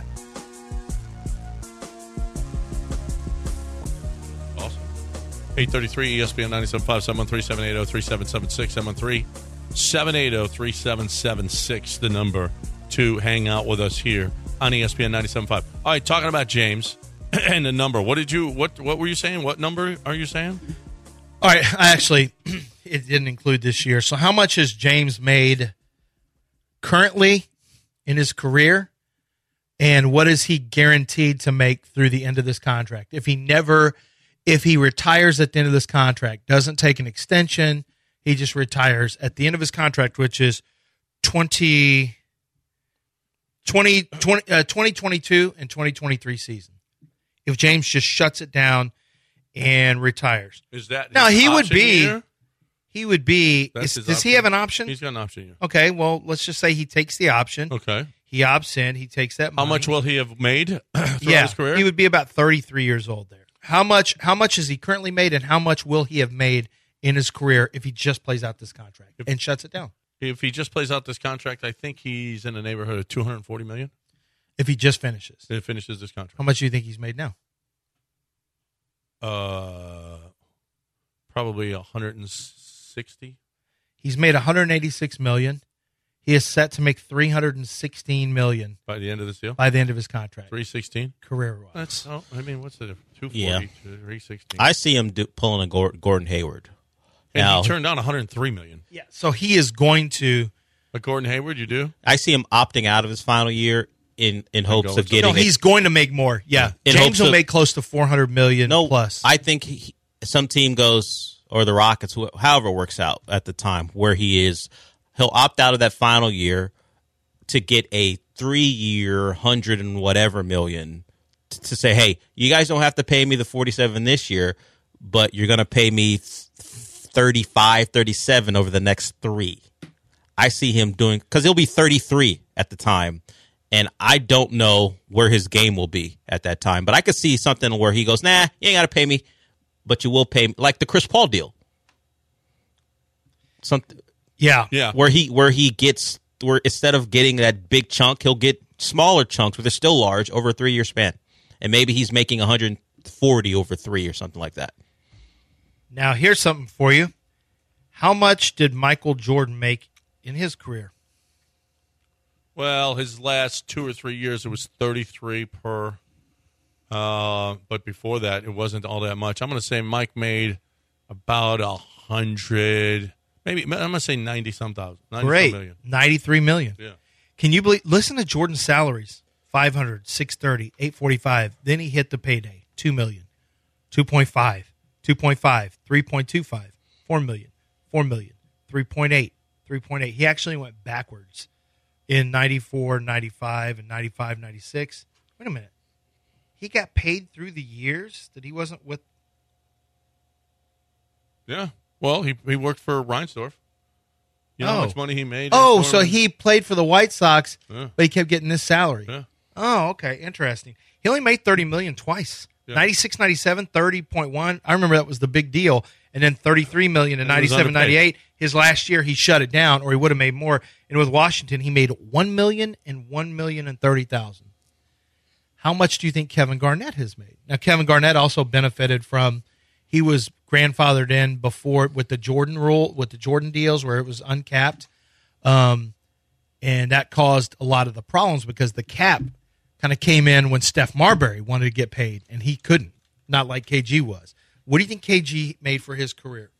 Awesome. eight thirty-three E S P N ninety-seven point five, seven one three, seven eight zero, three seven seven six, seven one three, seven eight zero, three seven seven six, the number to hang out with us here on E S P N ninety-seven point five. All right, talking about James and the number. What did you what what were you saying? What number are you saying? All right, I actually it didn't include this year. So how much has James made currently in his career, and what is he guaranteed to make through the end of this contract? If he never if he retires at the end of this contract, doesn't take an extension, he just retires at the end of his contract, which is twenty twenty, twenty, uh, twenty twenty-two and twenty twenty-three season. If James just shuts it down and retires. Is that now his he would option be year? he would be That's is, his does option? he have an option? He's got an option year. Okay, well, let's just say he takes the option. Okay. He opts in, he takes that money. How much will he have made throughout yeah, his career? he would be about thirty-three years old there. How much how much has he currently made, and how much will he have made in his career if he just plays out this contract If- and shuts it down? If he just plays out this contract, I think he's in the neighborhood of two hundred forty million dollars. If he just finishes. If he finishes this contract. How much do you think he's made now? Uh, probably one hundred sixty. He's made one hundred eighty-six million dollars. He is set to make three hundred sixteen million By the end of this deal? dollars by the end of his contract. three sixteen? Career-wise. That's, oh, I mean, what's the difference? two forty Yeah. to three sixteen. I see him do, pulling a Gor- Gordon Hayward. and Now, he turned down one hundred three million dollars. Yeah, so he is going to But Gordon Hayward, you do? I see him opting out of his final year in, in hopes go of with getting. No, a- he's going to make more. Yeah. In James hopes will of- make close to four hundred million no plus. I think he, some team goes, or the Rockets, wh- however it works out at the time where he is, he'll opt out of that final year to get a three-year hundred and whatever million t- to say, hey, you guys don't have to pay me the forty-seven this year, but you're going to pay me thirty-five, thirty-seven over the next three. I see him doing, because he'll be thirty-three at the time, and I don't know where his game will be at that time. But I could see something where he goes, nah, you ain't got to pay me, but you will pay me, like the Chris Paul deal. Something yeah. Yeah. where he where he gets, where instead of getting that big chunk, he'll get smaller chunks, but they're still large over a three-year span. And maybe he's making one hundred forty over three or something like that. Now, here's something for you. How much did Michael Jordan make in his career? Well, his last two or three years, it was thirty-three per. Uh, but before that, it wasn't all that much. I'm going to say Mike made about a hundred, maybe I'm going to say ninety some thousand, ninety Great. million. ninety-three million. Yeah. Can you believe? Listen to Jordan's salaries: five hundred, six thirty, eight forty-five. Then he hit the payday: two million, two point five, two point five, three point two five, four million, four million, three point eight, three point eight. He actually went backwards in ninety-four, ninety-five, and ninety-five, ninety-six. Wait a minute. He got paid through the years that he wasn't with. Yeah. Well, he he worked for Reinsdorf. You know Oh. how much money he made? Oh, in so tournaments? he played for the White Sox, Yeah. but he kept getting this salary. Yeah. Oh, okay. Interesting. He only made thirty million dollars twice. Yeah. ninety-six, ninety-seven, thirty point one. I remember that was the big deal. And then thirty-three million dollars in And he was ninety-seven, underpaid. ninety-eight. His last year, he shut it down, or he would have made more. And with Washington, he made one million dollars and one million and thirty thousand. How much do you think Kevin Garnett has made? Now, Kevin Garnett also benefited from, he was grandfathered in before with the Jordan rule, with the Jordan deals where it was uncapped. Um, and that caused a lot of the problems because the cap kind of came in when Steph Marbury wanted to get paid, and he couldn't, not like K G was. What do you think K G made for his career?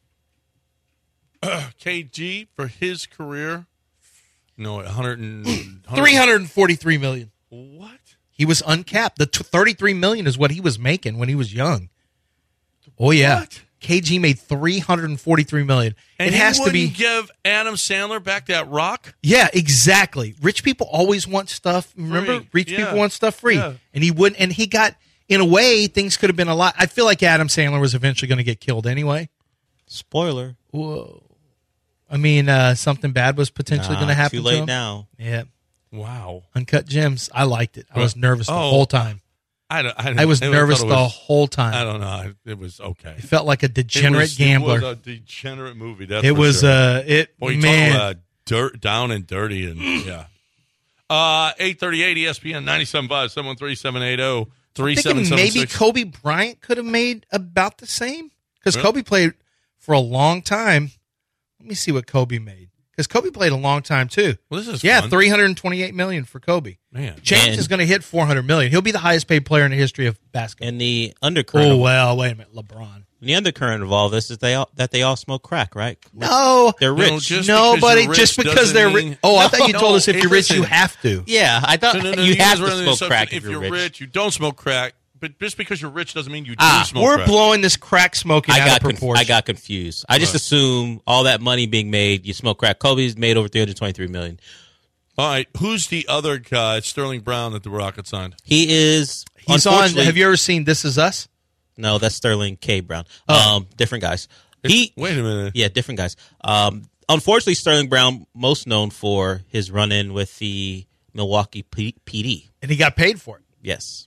K G for his career. No, one hundred and three hundred forty-three million dollars. What? He was uncapped. The t- thirty-three million dollars is what he was making when he was young. Oh yeah. What? K G made three hundred forty-three million dollars. And it has he to be wouldn't give Adam Sandler back that rock? Yeah, exactly. Rich people always want stuff. Remember, Free. rich Yeah. people want stuff free, Yeah. and he wouldn't. And he got, in a way, things could have been a lot. I feel like Adam Sandler was eventually going to get killed anyway. Spoiler. Whoa. I mean, uh, something bad was potentially Nah, going to happen. Too to late him. now. Yeah, Wow. Uncut Gems. I liked it. I was nervous the Oh. whole time. I don't. I, don't, I was I nervous thought it the was- whole time. I don't know. It was okay. It felt like a It degenerate was, gambler. It was a degenerate movie. That's it for was sure. uh it Boy, you man. talk about dirt, down and dirty, and yeah. Uh, eight thirty-eight E S P N ninety-seven point five seven one three seven eight zero three seven thinking seven maybe six. Kobe Bryant could have made about the same because Really? Kobe played for a long time. Let me see what Kobe made because Kobe played a long time too. Well, this is yeah, fun. three hundred twenty-eight million for Kobe. Man, James And- is going to hit four hundred million. He'll be the highest paid player in the history of basketball. And the undercurrent, Oh of, well, wait a minute, LeBron. the undercurrent of all this is they all, that they all smoke crack, right? No, They're No, rich. just nobody. because you're Just rich because they're doesn't rich. mean- Oh, I thought you No, told us if hey, you're rich, you listen. have to. yeah, I thought No, no, no, you guys have were to under the smoke assumption crack if if you're rich. rich. You don't smoke crack, but just because you're rich doesn't mean you do Ah, smoke We're crack. blowing this crack smoking I out got of conf- proportion. I got confused. I just Right. assume all that money being made, you smoke crack. Kobe's made over three hundred twenty-three million. All right, who's the other guy? Sterling Brown that the Rockets signed. He is. He's on. unfortunately- Have you ever seen This Is Us? No, that's Sterling K. Brown. Oh. Um, different guys. He. Wait a minute. Yeah, different guys. Um, unfortunately, Sterling Brown, most known for his run-in with the Milwaukee P- PD. And he got paid for it. Yes.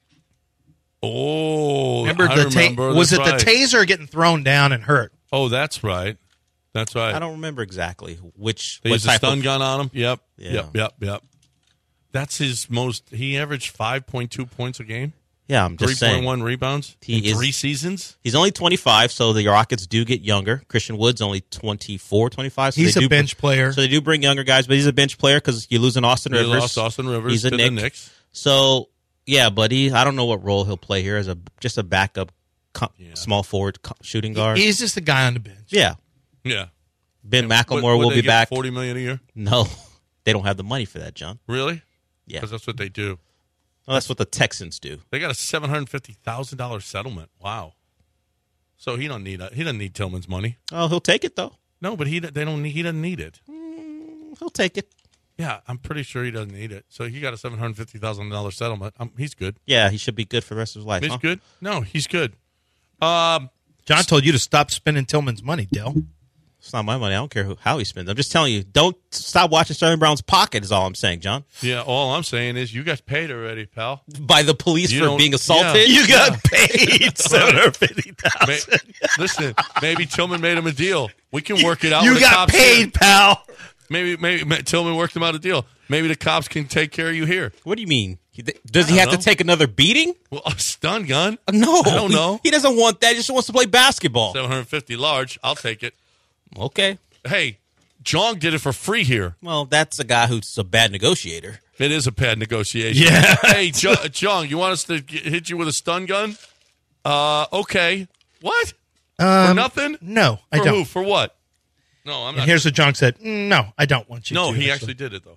Oh, Remember I the ta- remember. was it That's the right. taser getting thrown down and hurt? Oh, that's right. That's right. I don't remember exactly which. They what used a type stun of, gun on him. Yep. Yeah. Yep. Yep. Yep. That's his most. He averaged five point two points a game, Yeah, I'm three just point saying. one rebounds He in is- three seasons. He's only twenty-five, so the Rockets do get younger. Christian Wood's only twenty-four, twenty-five. So He's they a do, bench player. So they do bring younger guys, but he's a bench player because you lose an Austin They Rivers. lost Austin Rivers He's a to Knick. the Knicks. So yeah, but he, I don't know what role he'll play here as a just a backup co- Yeah. small forward co- shooting guard. He's just a guy on the bench. yeah, Yeah. Ben What- McLemore what will they be get, back. Forty million a year. No, they don't have the money for that, John. Really? Yeah, Because that's what they do. well, that's what the Texans do. They got a seven hundred fifty thousand dollars settlement. Wow. So he don't need a, he doesn't need Tillman's money. Oh, he'll take it though. No, but he they don't need, he doesn't need it. He'll take it. Yeah, I'm pretty sure he doesn't need it. So he got a seven hundred fifty thousand dollars settlement. Um, he's good. Yeah, he should be good for the rest of his life. He's huh? good. No, he's good. Um, John told you to stop spending Tillman's money, Dell. It's not my money. I don't care who, how he spends. I'm just telling you, don't stop watching Sterling Brown's pocket. Is all I'm saying, John. yeah, all I'm saying is you got paid already, pal. By the police You for don't- being assaulted. yeah. You got paid seven hundred fifty May, thousand. listen, maybe Tillman made him a deal. We can work it out. You with the got cops paid, here. pal. Maybe, maybe ma- Tillman worked him out a deal. Maybe the cops can take care of you here. What do you mean? He- Does he I have don't to know. take another beating? Well, a stun gun. No, I don't he- know. He, doesn't want that. He just wants to play basketball. seven hundred fifty large. I'll take it. Okay. Hey, Jong did it for free here. Well, that's a guy who's a bad negotiator. It is a bad negotiation. Yeah. Hey, jo- Jong, you want us to get, hit you with a stun gun? Uh, okay. What? for Um, nothing? No, I For don't. who? For what? No, I'm And not. here's what John said. "Mm, No, I don't want you no, to. he actually did it though.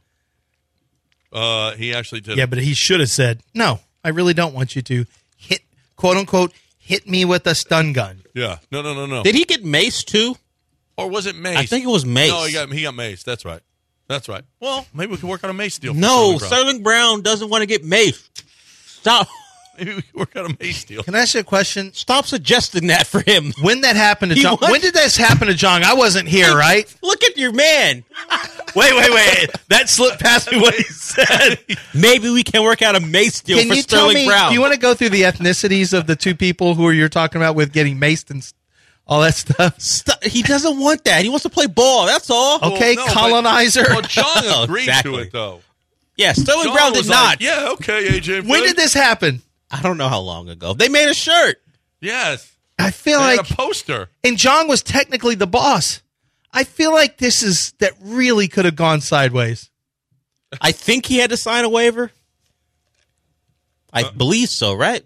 Uh, he actually did. Yeah, it. but he should have said, no, I really don't want you to hit, quote unquote, hit me with a stun gun. Yeah. No, no, no, no. Did he get maced too? or was it Mace? I think it was Mace. No, he got he got Mace. That's right. That's right. Well, maybe we can work on a Mace deal. for No, Sterling Brown. Sterling Brown doesn't want to get maced. Stop. Maybe we can work on a Mace deal. Can I ask you a question? Stop suggesting that for him. When that happened to He John? what? When did this happen to John? I wasn't here, right? Look at your man. Wait, wait, wait. That slipped past me what he said. Maybe we can work out a mace deal Can for you Sterling tell me, Brown. do you want to go through the ethnicities of the two people who are you're talking about with getting maced and s- all that stuff? Stop. He doesn't want that. He wants to play ball. That's all. Okay, no, but- colonizer. Well, John agreed to Exactly. it though. Yeah, Sterling John Brown did was not. like, yeah, okay, A J. When did this happen? I don't know how long ago. They made a shirt. Yes. I feel They like, had a poster. and John was technically the boss. I feel like this is, that really could have gone sideways. I think he had to sign a waiver. I Uh, believe so, right?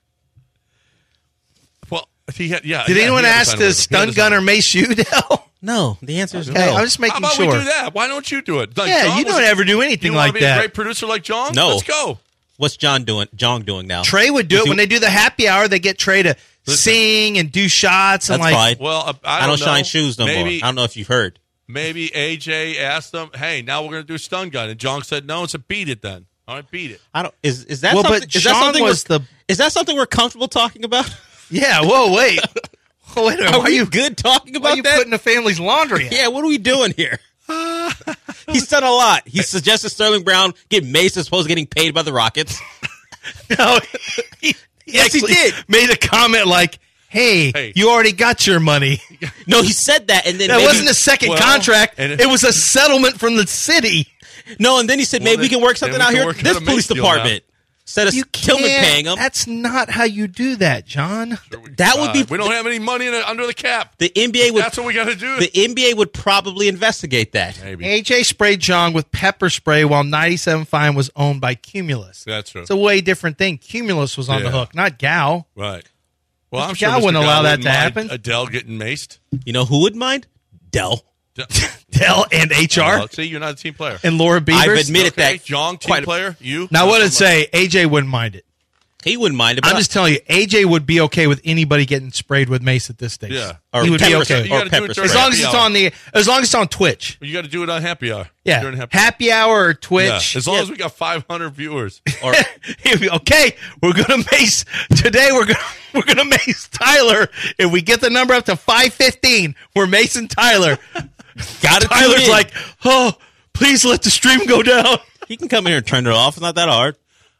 Well, he had. Yeah. Did yeah, anyone he had to ask sign a to waiver. He had stun to gun sign or mace you, Dell? No, the answer is Okay, no. I'm just How making about sure. we do that? Why don't you do it? Like, Yeah, John you was- don't ever do anything you wanna like be that. a great producer like John? No. Let's go. What's John doing? John doing now? Trey would do Is it he- when they do the happy hour. They get Trey to sing and do shots and That's like. fine. Well, uh, I I don't, don't shine know. shoes no maybe, more. I don't know if you've heard. Maybe A J asked them, "Hey, now we're going to do stun gun," and John said, "No, it's a beat it then." All right, beat it. I don't. Is is that Well, something? but is that Sean something was we're, the- Is that something we're comfortable talking about? Yeah. Whoa. Wait. Oh, wait a minute. Are Why are we you good talking Why about are you that? putting the family's laundry? Out? Yeah, what are we doing here? He's done a lot. He suggested Sterling Brown get maced as opposed to getting paid by the Rockets. No. He, Yes, he actually did. Made a comment like, hey, Hey. you already got your money. No, he said that, and then That maybe, wasn't a second well, contract. and it- It was a settlement from the city. no, and then he said Well, maybe we then- can work then something we out can here. work This out a police Mace deal now. department instead of You Tillman can't. paying him. That's not how you do that, John. That would be Uh, we don't have any money in it, under the cap. the N B A would. That's what we got to do. The N B A would probably investigate that. Maybe. A J sprayed John with pepper spray while ninety-seven Fine was owned by Cumulus. That's true. It's a way different thing. Cumulus was on the Yeah. hook, not Gow. Right. Well, I'm Mister sure Gow Mister wouldn't Gow allow that wouldn't to mind happen. Adele getting maced. You know who would mind? Dell. Dell and H R Uh, see, you're not a team player. and Laura Beavers. I've admitted Okay, that. John, team quite a- player. You. Now, what did it Somebody- say? A J wouldn't mind it. He wouldn't mind it. But I'm just telling you, A J would be okay with anybody getting sprayed with mace at this stage. Yeah. Or he would be pepper- okay. You with gotta it. do or pepper it spray. during As long as happy it's hour. on the, as long as it's on Twitch. You got to do it on happy hour. Yeah, During happy, happy hour or Yeah. Twitch. As long Yeah. as we got five hundred viewers. or Okay, we're gonna mace today. We're gonna we're gonna mace Tyler. If we get the number up to five fifteen, we're macing Tyler. got to Tyler's like, oh, please let the stream go down. he can come in here and turn it off. It's not that hard.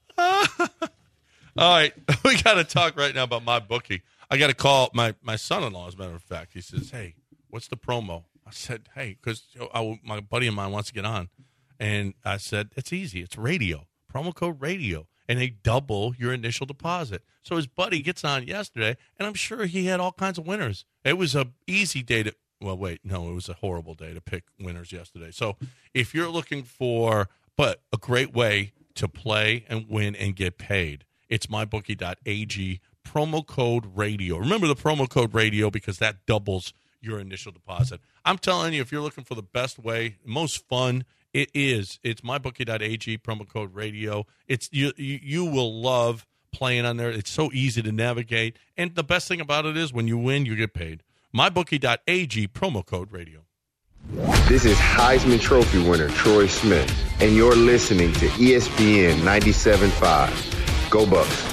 All right, we got to talk right now about my bookie. I got to call my, my son-in-law, as a matter of fact. He says, hey, what's the promo? I said, hey, because my buddy of mine wants to get on. And I said, it's easy. It's radio. Promo code radio. And they double your initial deposit. So his buddy gets on yesterday, and I'm sure he had all kinds of winners. It was a easy day to – well, wait, no, it was a horrible day to pick winners yesterday. So if you're looking for – but a great way to play and win and get paid, it's my bookie dot a g, promo code radio. Remember the promo code radio because that doubles your initial deposit. I'm telling you, if you're looking for the best way, most fun, it is. It's my bookie dot a g, promo code radio. It's you, you. You will love playing on there. It's so easy to navigate. And the best thing about it is when you win, you get paid. my bookie dot a g, promo code radio. This is Heisman Trophy winner Troy Smith, and you're listening to E S P N ninety-seven point five. Go Bucks.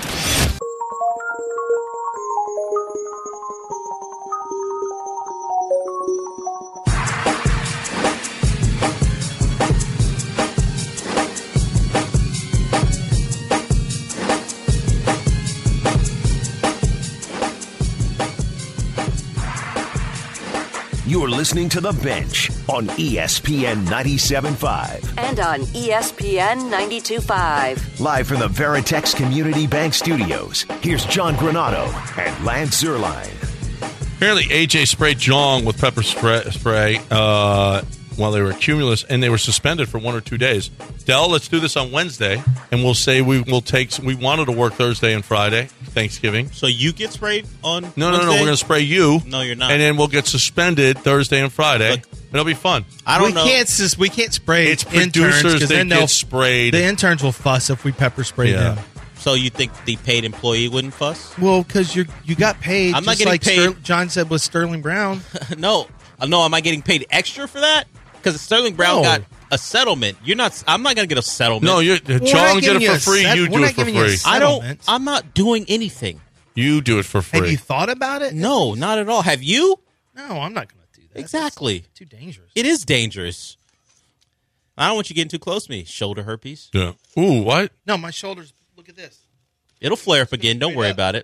You're listening to The Bench on E S P N ninety-seven point five. And on E S P N ninety-two point five. Live from the Veritex Community Bank Studios, here's John Granado and Lance Zierlein. Apparently, A J sprayed Jong with pepper spray, spray uh, while they were at Cumulus, and they were suspended for one or two days. Dell, let's do this on Wednesday, and we'll say we will take. We wanted to work Thursday and Friday, Thanksgiving. So you get sprayed on No, no, no. Wednesday? We're going to spray you. No, you're not. And then we'll get suspended Thursday and Friday. Look, It'll be fun. I don't we know. Can't, sis- we can't spray It's interns producers 'cause that then get they'll- sprayed. The interns will fuss if we pepper spray Yeah. them. So you think the paid employee wouldn't fuss? Well, because you you got paid. I'm not just getting like paid. Ster- John said with Sterling Brown. no, Uh, no. Am I getting paid extra for that? Because Sterling Brown No. got a settlement. You're not. I'm not going to get a settlement. No, you We're not Jong did giving it you for a free. set- you we're do not it for giving you a free. set- I don't. settlement. I'm not doing anything. You do it for Have free. you thought about it? No, not at all. Have you? No, I'm not going to do that. Exactly. That's too dangerous. It is dangerous. I don't want you getting too close to me. Shoulder herpes. Yeah. Ooh, what? No, my shoulders. Look at this. It'll flare up again. Don't worry up. about it.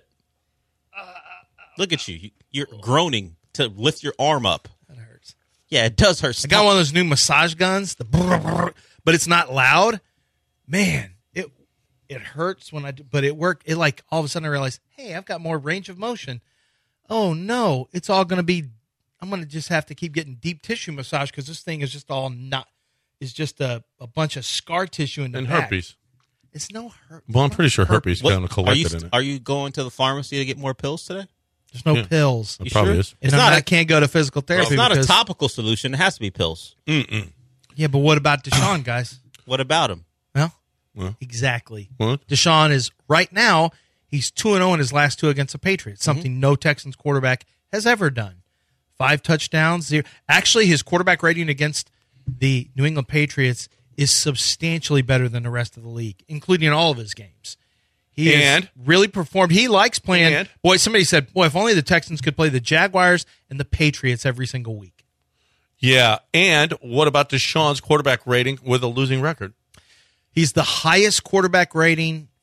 Look at you. You- You're groaning to lift your arm up. That hurts. Yeah, it does hurt. I got one of those new massage guns, the brr, brr, but it's not loud. Man, it it hurts when I do, but it worked. It like all of a sudden I realized, hey, I've got more range of motion. Oh no, it's all going to be. I'm going to just have to keep getting deep tissue massage because this thing is just all not. Is just a, a bunch of scar tissue in the And back. herpes. It's no herpes. Well, I'm pretty sure herpes What- kind of are you collected in it. are you going to the pharmacy to get more pills today? There's no Yeah. pills. It probably sure? is. And It's I'm not not, a- can't go to physical therapy. It's not a because- topical solution. It has to be pills. Mm-mm. Yeah, but what about Deshaun, guys? What about him? Well, Well. exactly. What? Deshaun is right now. He's two and zero in his last two against the Patriots. Something Mm-hmm. no Texans quarterback has ever done. Five touchdowns. Zero. Actually, his quarterback rating against the New England Patriots is substantially better than the rest of the league, including all of his games. He And? has really performed. He likes playing. And? Boy, somebody said, "Boy, if only the Texans could play the Jaguars and the Patriots every single week." Yeah. And what about Deshaun's quarterback rating with a losing record? He's the highest quarterback rating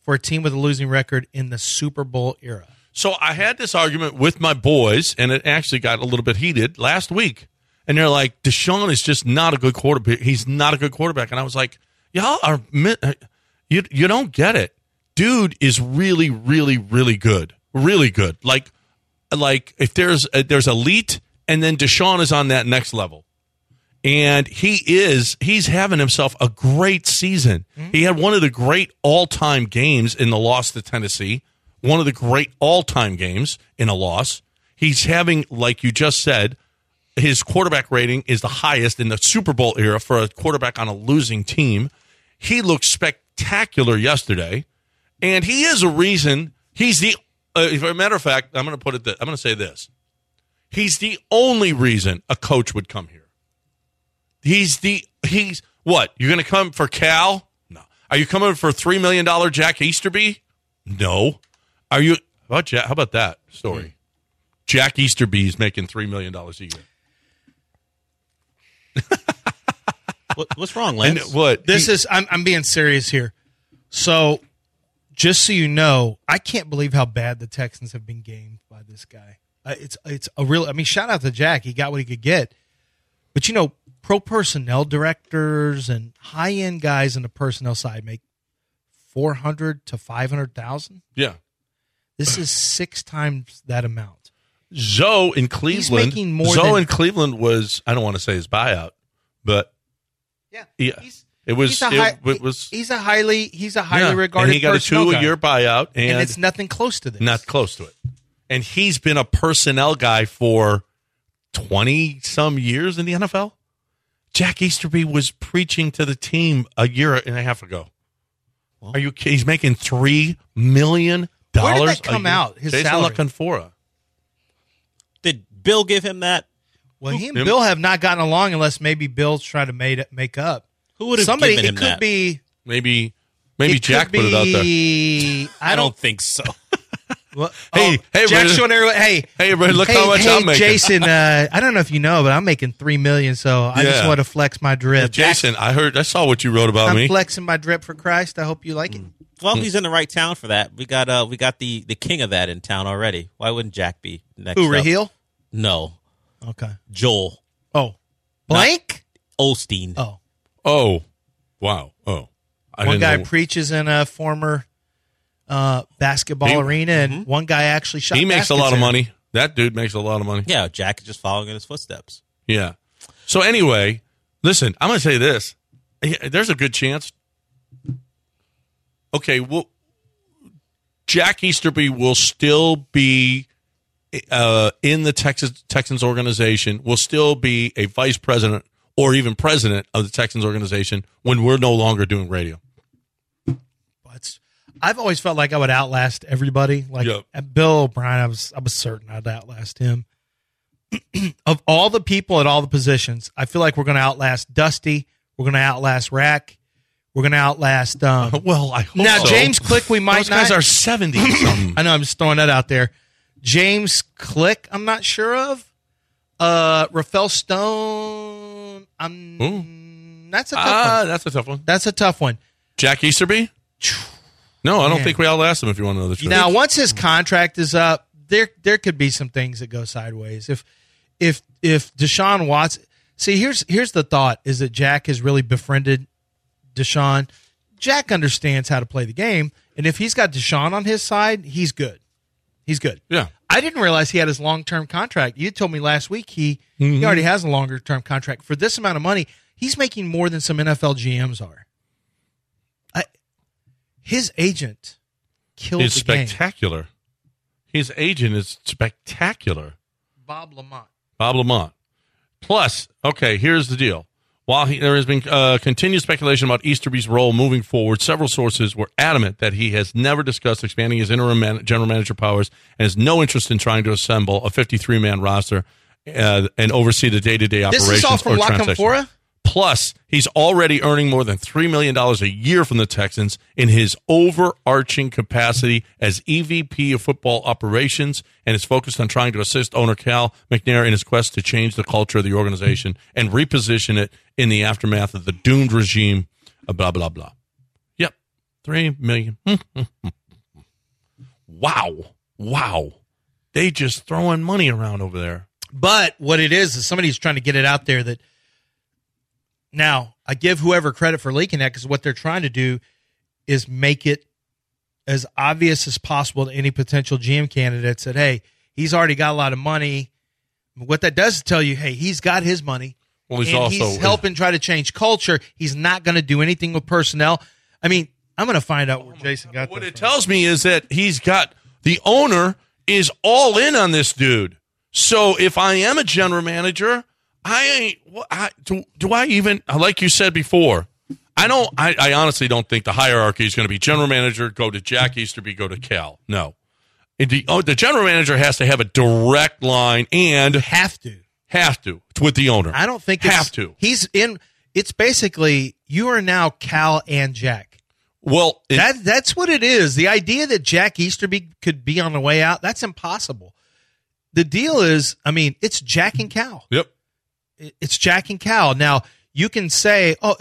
for a team with a losing record in the Super Bowl era. So I had this argument with my boys, and it actually got a little bit heated last week. And they're like, Deshaun is just not a good quarterback. He's not a good quarterback. And I was like, y'all are you you don't get it. Dude is really, really, really good. Really good. Like, like if there's a, there's elite, and then Deshaun is on that next level. And he is, he's having himself a great season. Mm-hmm. He had one of the great all-time games in the loss to Tennessee. One of the great all-time games in a loss. He's having, like you just said, his quarterback rating is the highest in the Super Bowl era for a quarterback on a losing team. He looked spectacular yesterday, and he is a reason. He's the, uh, as a matter of fact, I'm going to put it. Th- I'm going to say this. He's the only reason a coach would come here. He's the he's what? You're going to come for Cal? No. Are you coming for three million dollar Jack Easterby? No. Are you? How about Jack? How about that story? Mm. Jack Easterby is making three million dollars a year. what, what's wrong, Lance? And what this he, is? I'm I'm being serious here. So, just so you know, I can't believe how bad the Texans have been gamed by this guy. Uh, it's it's a real. I mean, shout out to Jack. He got what he could get. But you know, pro personnel directors and high end guys on the personnel side make four hundred to five hundred thousand. Yeah. This is six times that amount. Zoe in Cleveland. He's making more Zoe than, in Cleveland was, I don't want to say his buyout, but yeah, yeah, he's, it was. He's a, it, high, it was. He's a highly he's a highly yeah, regarded. And he got a personnel guy. two-year buyout, and, and it's nothing close to this. Not close to it. And he's been a personnel guy for twenty some years in the N F L. Jack Easterby was preaching to the team a year and a half ago. Well, Are you? He's making three million dollars. Where did that come out? His Jason salary. LaConfora. Did Bill give him that? Well, he and Bill have not gotten along unless maybe Bill's trying to made, make up. Who would have Somebody? given It him could that? be. Maybe. Maybe it Jack could put it out there. be, I I don't. don't think so. Well, Hey, oh, hey, Jack's Brandon. showing everyone. Hey, Hey, Brandon, look hey, how much hey, I'm making. Jason. Uh, I don't know if you know, but I'm making three million. So I just Yeah. want to flex my drip. Jason, I heard, I saw what you wrote about I'm me. flexing my drip for Christ. I hope you like it. Well, he's in the right town for that. We got uh, we got the, the king of that in town already. Why wouldn't Jack be next? Who, up? Raheel? No, Okay. Joel Oh, blank. Osteen. Oh, Oh, wow. Oh, I one didn't guy know. preaches in a former uh, basketball He- arena, and Mm-hmm. one guy actually shot. He makes a baskets lot of there. money. That dude makes a lot of money. Yeah, Jack is just following in his footsteps. Yeah. So anyway, listen, I'm going to say this. There's a good chance. Okay, well, Jack Easterby will still be uh, in the Texas Texans organization, will still be a vice president or even president of the Texans organization when we're no longer doing radio. But I've always felt like I would outlast everybody. Like Yep. at Bill O'Brien, I was I was certain I'd outlast him. Of all the people at all the positions, I feel like we're going to outlast Dusty. We're going to outlast Rack. We're going to outlast. Um, Well, I hope now so. James Click, we might Those guys not. are seventy something. I know. I'm just throwing that out there. James Click, I'm not sure of. Uh, Rafael Stone, I'm. Ooh. That's a tough Ah, one. that's a tough one. That's a tough one. Jack Easterby? No, I don't Man. think we outlast him if you want to know the truth. Now, once his contract is up, there there could be some things that go sideways. If if if Deshaun Watson, see, here's here's the thought: is that Jack has really befriended Deshaun. Jack understands how to play the game, and if he's got Deshaun on his side, he's good. He's good. Yeah. I didn't realize he had his long term contract. You told me last week he Mm-hmm. he already has a longer term contract for this amount of money. He's making more than some N F L G Ms are. I, his agent killed He's the game. spectacular. His agent is spectacular. Bob Lamont. Bob Lamont. Plus, okay, here's the deal. While he, there has been uh, continued speculation about Easterby's role moving forward, several sources were adamant that he has never discussed expanding his interim man, general manager powers and has no interest in trying to assemble a fifty-three man roster uh, and oversee the day-to-day operations. This is all from or La transactions. Canfora? Plus, he's already earning more than three million dollars a year from the Texans in his overarching capacity as E V P of football operations and is focused on trying to assist owner Cal McNair in his quest to change the culture of the organization and reposition it in the aftermath of the doomed regime, uh, blah, blah, blah. Yep. Three million. Wow. Wow. They just throwing money around over there. But what it is is somebody's trying to get it out there that now I give whoever credit for leaking that because what they're trying to do is make it as obvious as possible to any potential G M candidate that, hey, he's already got a lot of money. What that does is tell you, hey, he's got his money. Well, he's and also he's helping try to change culture. He's not going to do anything with personnel. I mean, I'm going to find out where Jason got What that it from. tells me is that he's got the owner is all in on this dude. So if I am a general manager, I ain't. What, I, do, do I even, like you said before, I don't. I, I honestly don't think the hierarchy is going to be general manager, go to Jack Easterby, go to Cal. No. The, oh, the general manager has to have a direct line and have to. Have to with the owner. I don't think have it's, to. He's in. It's basically you are now Cal and Jack. Well, it, that that's what it is. The idea that Jack Easterby could be on the way out, that's impossible. The deal is, I mean, it's Jack and Cal. Yep. It's Jack and Cal. Now, you can say, oh,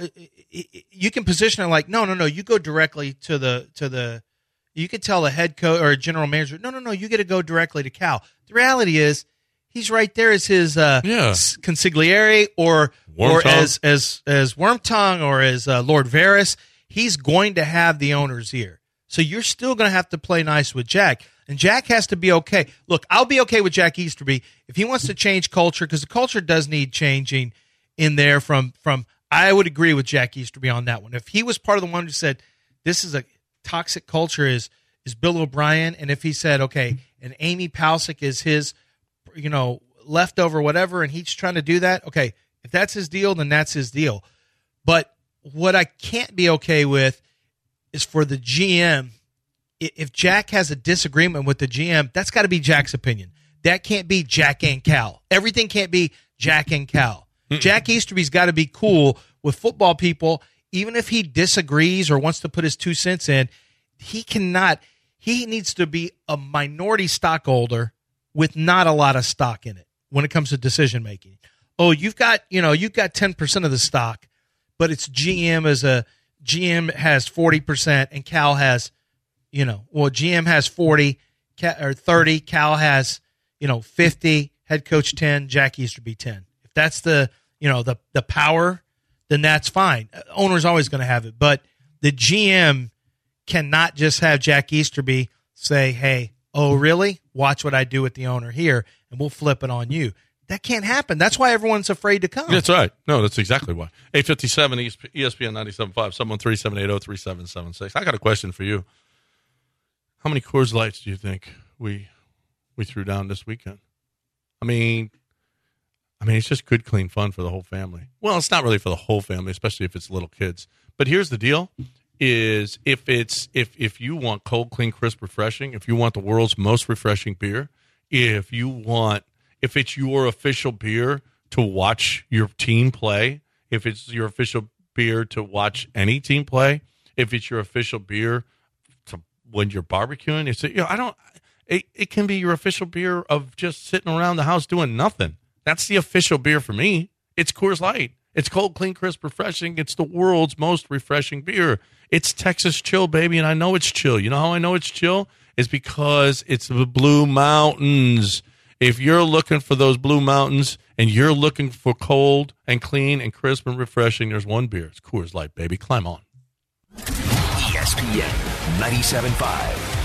you can position it like, no, no, no, you go directly to the, to the, you could tell a head coach or a general manager, no, no, no, you get to go directly to Cal. The reality is, he's right there as his uh, yeah. consigliere or Worm or tongue. as as as Wormtongue or as uh, Lord Varys. He's going to have the owner's ear. So you're still going to have to play nice with Jack. And Jack has to be okay. Look, I'll be okay with Jack Easterby if he wants to change culture, because the culture does need changing in there from, from I would agree with Jack Easterby on that one. If he was part of the one who said this is a toxic culture is is Bill O'Brien, and if he said, okay, and Amy Palcic is his, you know, leftover whatever, and he's trying to do that, okay, if that's his deal, then that's his deal. But what I can't be okay with is for the G M, if Jack has a disagreement with the G M, that's got to be Jack's opinion. That can't be Jack and Cal. Everything can't be Jack and Cal. Mm-mm. Jack Easterby's got to be cool with football people, even if he disagrees or wants to put his two cents in. He cannot. He needs to be a minority stockholder with not a lot of stock in it when it comes to decision making. Oh, you've got, you know, you've got ten percent of the stock, but it's G M as a G M has forty percent and Cal has, you know, well, G M has forty or thirty, Cal has, you know, fifty, head coach ten, Jack Easterby ten. If that's the, you know, the the power, then that's fine. Owner's always going to have it, but the G M cannot just have Jack Easterby say, hey, oh, really? Watch what I do with the owner here, and we'll flip it on you. That can't happen. That's why everyone's afraid to come. That's right. No, that's exactly why. eight fifty-seven E S P N ninety-seven point five, seven one three, seven eight zero, three seven seven six. I got a question for you. How many Coors Lights do you think we we threw down this weekend? I mean, I mean, it's just good, clean fun for the whole family. Well, it's not really for the whole family, especially if it's little kids. But here's the deal. Is if it's if if you want cold, clean, crisp, refreshing, if you want the world's most refreshing beer, if you want if it's your official beer to watch your team play, if it's your official beer to watch any team play, if it's your official beer to when you're barbecuing, it's you know, I don't it, it can be your official beer of just sitting around the house doing nothing. That's the official beer for me. It's Coors Light. It's cold, clean, crisp, refreshing. It's the world's most refreshing beer. It's Texas chill, baby, and I know it's chill. You know how I know it's chill? It's because it's the Blue Mountains. If you're looking for those Blue Mountains and you're looking for cold and clean and crisp and refreshing, there's one beer. It's Coors Light, baby. Climb on. E S P N ninety-seven point five.